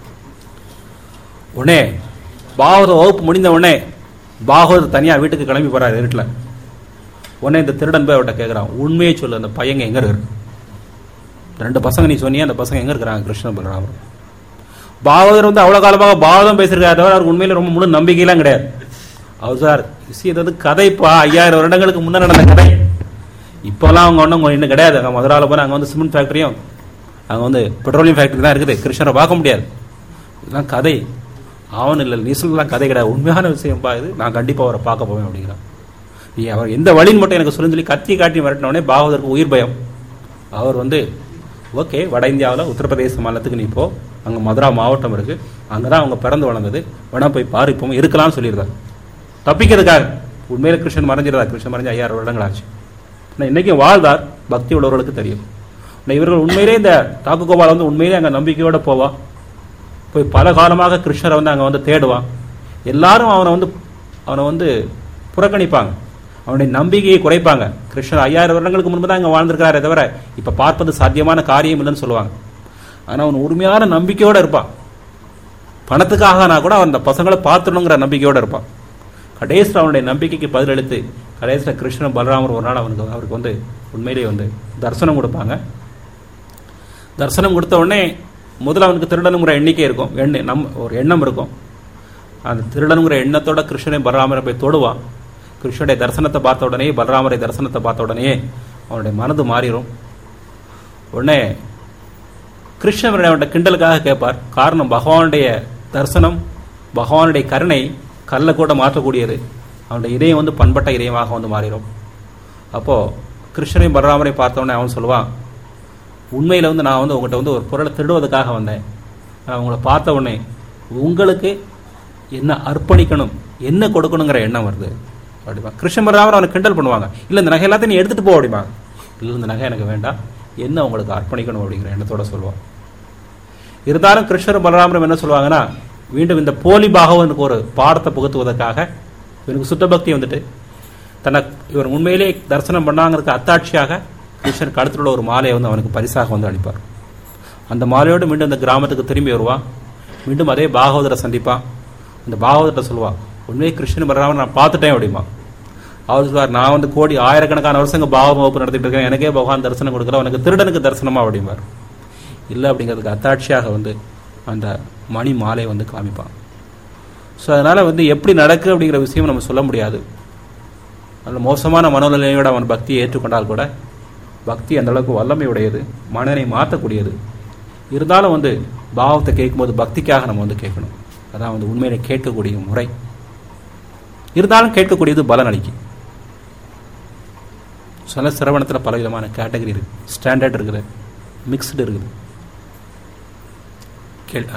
உடனே பாகவத வகுப்பு முடிந்த உடனே பாகவத தனியாக வீட்டுக்கு கிளம்பி போறாரு இருட்டில். உடனே இந்த திருடன் போய் அவர்கிட்ட கேட்குறான், உண்மையை சொல்லு, அந்த பையங்க எங்கே இருக்கு? ரெண்டு பசங்க நீ சொன்னியே, அந்த பசங்க எங்கே இருக்கிறாங்க? கிருஷ்ணன் பலராமர். பாகவதர் வந்து அவ்வளோ காலமாக பாகவதம் பேசியிருக்காரு, தவிர அவருக்கு உண்மையில ரொம்ப முழு நம்பிக்கையெல்லாம் கிடையாது. அவர் சார் இது வந்து கதைப்பா, ஐயாயிரம் வருடங்களுக்கு முன்னே நடந்த கதை. இப்போல்லாம் அவங்க ஒன்றும் இன்னும் கிடையாது. அங்கே மதுராவில் போனால் அங்கே வந்து சிமெண்ட் ஃபேக்டரியும் அங்கே வந்து பெட்ரோலியம் ஃபேக்டரி தான் இருக்குது. கிருஷ்ணரை பார்க்க முடியாது. இதெல்லாம் கதை. அவன் இல்லை, நீ சொல்லலாம் கதை கிடையாது, உண்மையான விஷயம்ப்பா இது, நான் கண்டிப்பாக அவரை பார்க்க போவேன் அப்படிங்கிறான். நீ அவர் எந்த வழின்னு மட்டும் எனக்கு சொல்லி சொல்லி கத்தி காட்டி மிரட்டினோடனே பாகவதற்கு உயிர் பயம். அவர் வந்து ஓகே, வட இந்தியாவில் உத்தரப்பிரதேச மாநிலத்துக்கு நீ போ, அங்கே மதுரா மாவட்டம் இருக்குது, அங்கே தான் அவங்க பிறந்து வளர்ந்தது, வேணா போய் பாரு, இப்போ இருக்கலாம்னு சொல்லியிருந்தார். தப்பிக்கிறதுக்காக. உண்மையில கிருஷ்ணன் மறைஞ்சிருந்தார். கிருஷ்ணன் மறைஞ்சு ஐயாயிரம் வருடங்கள் ஆச்சு. ஆனால் இன்றைக்கும் வாழ்ந்தார். பக்தி உள்ளவர்களுக்கு தெரியும். இவர்கள் உண்மையிலே இந்த தாக்கு கோபால் வந்து உண்மையிலே அங்கே நம்பிக்கையோடு போவான். போய் பல காலமாக கிருஷ்ணரை வந்து அங்கே வந்து தேடுவான். எல்லாரும் அவனை வந்து அவனை வந்து புறக்கணிப்பாங்க, அவனுடைய நம்பிக்கையை குறைப்பாங்க. கிருஷ்ணர் ஐயாயிரம் வருடங்களுக்கு முன்பு தான் அங்கே வாழ்ந்திருக்கிறாரே தவிர இப்போ பார்ப்பது சாத்தியமான காரியம் இல்லைன்னு சொல்லுவாங்க. ஆனால் அவன் உண்மையான நம்பிக்கையோடு இருப்பான். பணத்துக்காகனா கூட அவன் அந்த பசங்களை பார்த்துடணுங்கிற நம்பிக்கையோடு இருப்பான். கடைசியில் அவனுடைய நம்பிக்கைக்கு பதிலளித்து கடைசியில் கிருஷ்ணன் பலராமர் ஒரு நாள் அவனுக்கு அவருக்கு வந்து உண்மையிலேயே வந்து தரிசனம் கொடுப்பாங்க. தரிசனம் கொடுத்த உடனே முதல்ல அவனுக்கு திருடனுங்கிற எண்ணிக்கை இருக்கும், எண்ணெய் நம் ஒரு எண்ணம் இருக்கும். அந்த திருடனுங்கிற எண்ணத்தோட கிருஷ்ணனை பலராமரை போய் தொடுவான். கிருஷ்ணனுடைய தரிசனத்தை பார்த்த உடனே, பலராமரை தரிசனத்தை பார்த்த உடனே அவனுடைய மனது மாறிடும். உடனே கிருஷ்ணன் அவனுடைய கிண்டலுக்காக கேட்பார். காரணம், பகவானுடைய தரிசனம், பகவானுடைய கருணை கல்லை கூட மாற்றக்கூடியது. அவனுடைய இதயம் வந்து பண்பட்ட இதயமாக வந்து மாறிடும். அப்போது கிருஷ்ணனையும் பலராமரையும் பார்த்தோன்னே அவன் சொல்லுவான், உண்மையில் வந்து நான் வந்து உங்கள்கிட்ட வந்து ஒரு பொருளை திருடுவதற்காக வந்தேன். நான் உங்களை பார்த்த உடனே உங்களுக்கு என்ன அர்ப்பணிக்கணும், என்ன கொடுக்கணுங்கிற எண்ணம் வருது அப்படிமா. கிருஷ்ணன் பலராமர் அவனை கிண்டல் பண்ணுவாங்க. இல்லை இந்த நகை எல்லாத்தையும் நீ எடுத்துகிட்டு போ அப்படிமா. இல்லை இந்த நகை எனக்கு வேண்டாம், என்ன உங்களுக்கு அர்ப்பணிக்கணும் அப்படிங்கிற எண்ணத்தோட சொல்லுவான். இருந்தாலும் கிருஷ்ணரும் பலராமரும் என்ன சொல்லுவாங்கன்னா, மீண்டும் இந்த போலி பாகவனுக்கு ஒரு பாடத்தை புகுத்துவதற்காக இவனுக்கு சுத்த பக்தி வந்துட்டு தனக்கு இவர் உண்மையிலே தரிசனம் பண்ணாங்கிறதுக்கு அத்தாட்சியாக கிருஷ்ணன் கழுத்துல ஒரு மாலையை வந்து அவனுக்கு பரிசாக வந்து அளிப்பார். அந்த மாலையோடு மீண்டும் இந்த கிராமத்துக்கு திரும்பி வருவான். மீண்டும் அதே பாகவதரை சந்திப்பான். அந்த பாகவதர்கிட்ட சொல்லுவான், உண்மையே கிருஷ்ணன் பலராமர் நான் பார்த்துட்டேன் அப்படிமா. அவர் சொல்வார், நான் வந்து கோடி ஆயிரக்கணக்கான வருஷங்க பாகவ வகுப்பு நடத்திட்டு இருக்கேன், எனக்கே பகவான் தரிசனம் கொடுக்குறேன், உனக்கு திருடனுக்கு தரிசனமா அப்படிம்பார். இல்லை அப்படிங்கிறதுக்கு அத்தாட்சியாக வந்து அந்த மணி மாலை வந்து காமிப்பான். ஸோ அதனால் வந்து எப்படி நடக்கு அப்படிங்கிற விஷயம் நம்ம சொல்ல முடியாது. நல்ல மோசமான மனோநிலையோட அவன் பக்தியை ஏற்றுக்கொண்டால் கூட பக்தி அந்த அளவுக்கு வல்லமை உடையது, மனதை மாற்றக்கூடியது. இருந்தாலும் வந்து பாவத்தை கேட்கும்போது பக்திக்காக நம்ம வந்து கேட்கணும். அதான் வந்து உண்மையிலே கேட்கக்கூடிய முறை. இருந்தாலும் கேட்கக்கூடியது பலன் அளிக்கும். சில சிரவணத்தில் பல விதமான கேட்டகரி இருக்கு, ஸ்டாண்டர்ட் இருக்குது, மிக்ஸ்டு இருக்குது. கேள்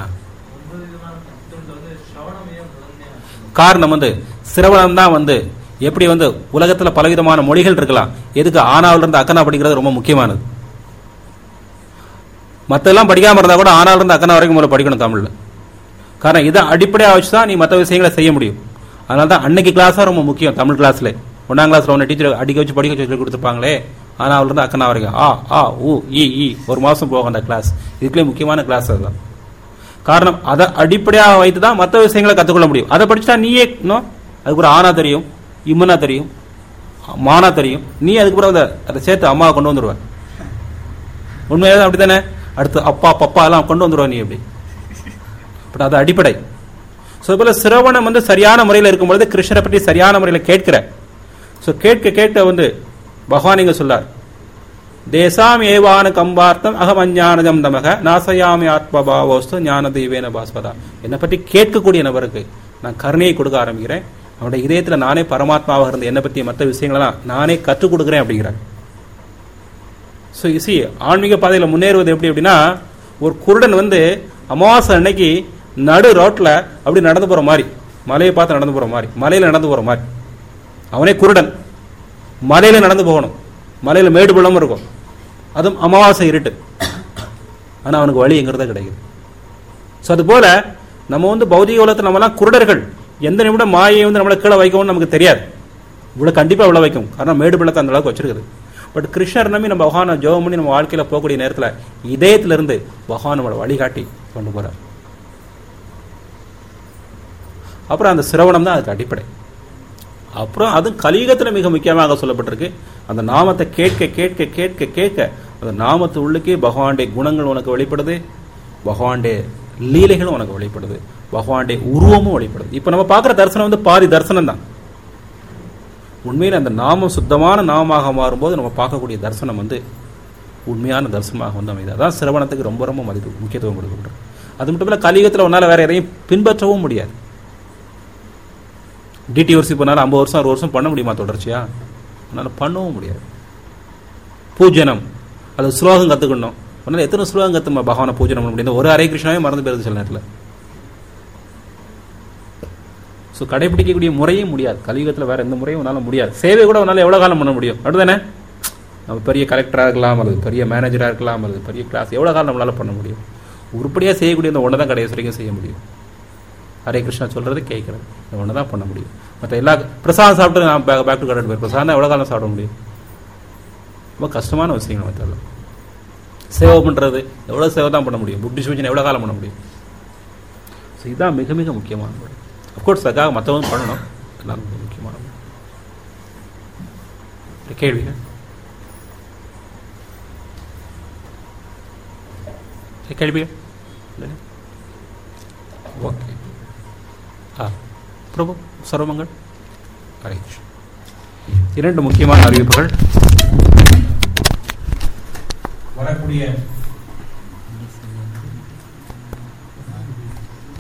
காரணம் வந்து சிரவணம் தான் வந்து எப்படி வந்து உலகத்துல பலவிதமான மொழிகள் இருக்கலாம், எதுக்கு ஆனாவில இருந்து அக்கனா படிக்கிறது ரொம்ப முக்கியமானது. மற்றெல்லாம் படிக்காம இருந்தா கூட ஆனாவில இருந்து அக்கனா வரைக்கும் முதல்ல படிக்கணும் தமிழ்ல. காரணம் இதை அடிப்படையாக வச்சுதான் நீ மற்ற விஷயங்களை செய்ய முடியும். அதனால தான் அன்னைக்கு கிளாஸா ரொம்ப முக்கியம். தமிழ் கிளாஸ்ல ஒன்னாம் கிளாஸ்ல ஒன்னு டீச்சர் அடிக்க வச்சு படிக்க வச்சு கொடுத்துருப்பாங்களே, ஆனாவில இருந்து அக்கனா வரைக்கும் ஆ ஆ ஊ இ இ ஒரு மாசம் போகும் அந்த கிளாஸ். இதுக்குள்ளே முக்கியமான கிளாஸ் அதுதான். காரணம் அதை அடிப்படையாக வைத்து தான் மற்ற விஷயங்களை கற்றுக்கொள்ள முடியும். அதை படிச்சுட்டா நீயே இன்னும் அதுக்கப்புறம் ஆனா தெரியும், இம்மனா தெரியும், மானா தெரியும், நீ அதுக்கப்புறம் அதை அதை சேர்த்து அம்மாவை கொண்டு வந்துடுவேன். உண்மையாக அப்படித்தானே? அடுத்து அப்பா பப்பா எல்லாம் கொண்டு வந்துடுவேன் நீ எப்படி. பட் அது அடிப்படை. ஸோ போல சிரவணம் வந்து சரியான முறையில் இருக்கும்பொழுது கிருஷ்ணரை பற்றி சரியான முறையில் கேட்கிற. ஸோ கேட்க கேட்க வந்து பகவான் இங்க சொல்லார், தேசாம் ஏவான கம்பார்த்தம் அகம் அஞ்ஞானஜம் தமக நாசயாமி ஆத்மபாவோஸ்து ஞான தெய்வேன பாஸ்பதா. என்னை பற்றி கேட்கக்கூடிய நபருக்கு நான் கருணையை கொடுக்க ஆரம்பிக்கிறேன். அவனுடைய இதயத்தில் நானே பரமாத்மாவாக இருந்த என்னை பற்றி மற்ற விஷயங்களெல்லாம் நானே கற்றுக் கொடுக்குறேன் அப்படிங்கிறார். ஸோ இசி ஆன்மீக பாதையில் முன்னேறுவது எப்படி அப்படின்னா, ஒரு குருடன் வந்து அமாவாசை அன்னைக்கு நடு ரோட்டில் அப்படி நடந்து போகிற மாதிரி, மலையை பார்த்து நடந்து போகிற மாதிரி, மலையில் நடந்து போகிற மாதிரி. அவனே குருடன், மலையில் நடந்து போகணும். மலையில் மேடு பள்ளமும் இருக்கும், அதுவும் அமாவாசை இருட்டு. ஆனால் அவனுக்கு வழி எங்கிறத கிடைக்குது. ஸோ அது போல நம்ம வந்து பௌதிக உலகத்தில் நம்மலாம் குருடர்கள். எந்த நிமிடம் மாயை வந்து நம்மளை கீழே வைக்கும்னு நமக்கு தெரியாது. இவ்வளோ கண்டிப்பாக இவ்வளோ வைக்கும், காரணம் மேடு பள்ளத்தை அந்த அளவுக்கு வச்சிருக்குது. பட் கிருஷ்ணர் நம்பி நம்ம பகவானை ஜோகம் பண்ணி நம்ம வாழ்க்கையில் போகக்கூடிய நேரத்தில் இதயத்திலிருந்து பகவான் நம்மளை வழிகாட்டி கொண்டு போறார். அப்புறம் அந்த சிரவணம் தான் அதுக்கு அடிப்படை. அப்புறம் அது கலியுகத்தில் மிக முக்கியமாக சொல்லப்பட்டிருக்கு. அந்த நாமத்தை கேட்க கேட்க கேட்க கேட்க அந்த நாமத்து உள்ளுக்கே பகவானுடைய குணங்கள் உனக்கு வெளிப்படுது, பகவானுடைய லீலைகளும் உனக்கு வெளிப்படுது, பகவானுடைய உருவமும் வெளிப்படுது. இப்போ நம்ம பார்க்குற தரிசனம் வந்து பாதி தரிசனம் தான். உண்மையில் அந்த நாமம் சுத்தமான நாமமாக மாறும்போது நம்ம பார்க்கக்கூடிய தரிசனம் வந்து உண்மையான தரிசனமாக வந்து அமைது. அதான் சிரவணத்துக்கு ரொம்ப ரொம்ப மதிப்பு முக்கியத்துவம் கொடுக்கப்படும். அது மட்டும் இல்லை, கலியுகத்தில் உன்னால் வேற எதையும் பின்பற்றவும் முடியாது. டிடிஓசி பண்ணாலும் ஐம்பது வருஷம் அறுபது வருஷம் பண்ண முடியுமா தொடர்ச்சியா? உன்னால் பண்ணவும் முடியாது. பூஜனம் அது ஸ்லோகம் கற்றுக்கணும். உன்னால் எத்தனை ஸ்லோகம் கற்றுமா பகவானை பூஜனம் பண்ண முடியாது? ஒரு ஹரே கிருஷ்ணாவே மறந்து போயிருது சில நேரத்தில். ஸோ கடைபிடிக்கக்கூடிய முறையும் முடியாது. கலியுகத்தில் வேற எந்த முறையும் உன்னால் முடியாது. சேவை கூட உன்னால் எவ்வளோ காலம் பண்ண முடியும்? அப்படிதானே? நம்ம பெரிய கலெக்டராக இருக்கலாம், அல்லது பெரிய மேனேஜராக இருக்கலாம், அல்லது பெரிய கிளாஸ், எவ்வளோ காலம் நம்மளால் பண்ண முடியும்? உருப்படியாக செய்யக்கூடிய இந்த ஒன்றை தான் கடைசி வரைக்கும் செய்ய முடியும். ஹரே கிருஷ்ணா சொல்றது கேட்கறது, இந்த ஒன்று தான் பண்ண முடியும். மற்ற எல்லா பிரசாதம் சாப்பிட்டு நான் பேக் பேக் டு கரெக்ட் போய் பிரசாதம் எவ்வளோ காலம் சாப்பிட முடியும்? ரொம்ப கஷ்டமான விஷயங்கள். மற்றெல்லாம் சேவை பண்ணுறது எவ்வளோ சேவை தான் பண்ண முடியும்? புக் டிஸ்ட்ரிபியூஷன் எவ்வளோ காலம் பண்ண முடியும்? ஸோ இதுதான் மிக மிக முக்கியமானது. அஃப்கோர்ஸ் அதுக்காக மற்றவங்க பண்ணணும், எல்லாம் மிக முக்கியமானது. கேள்விங்க கேள்விங்க ஓகே. ஆ பிரபு சர்வமங்கள். ஹரே கிருஷ்ணா. இரண்டு முக்கியமான அறிவிப்புகள் வரக்கூடிய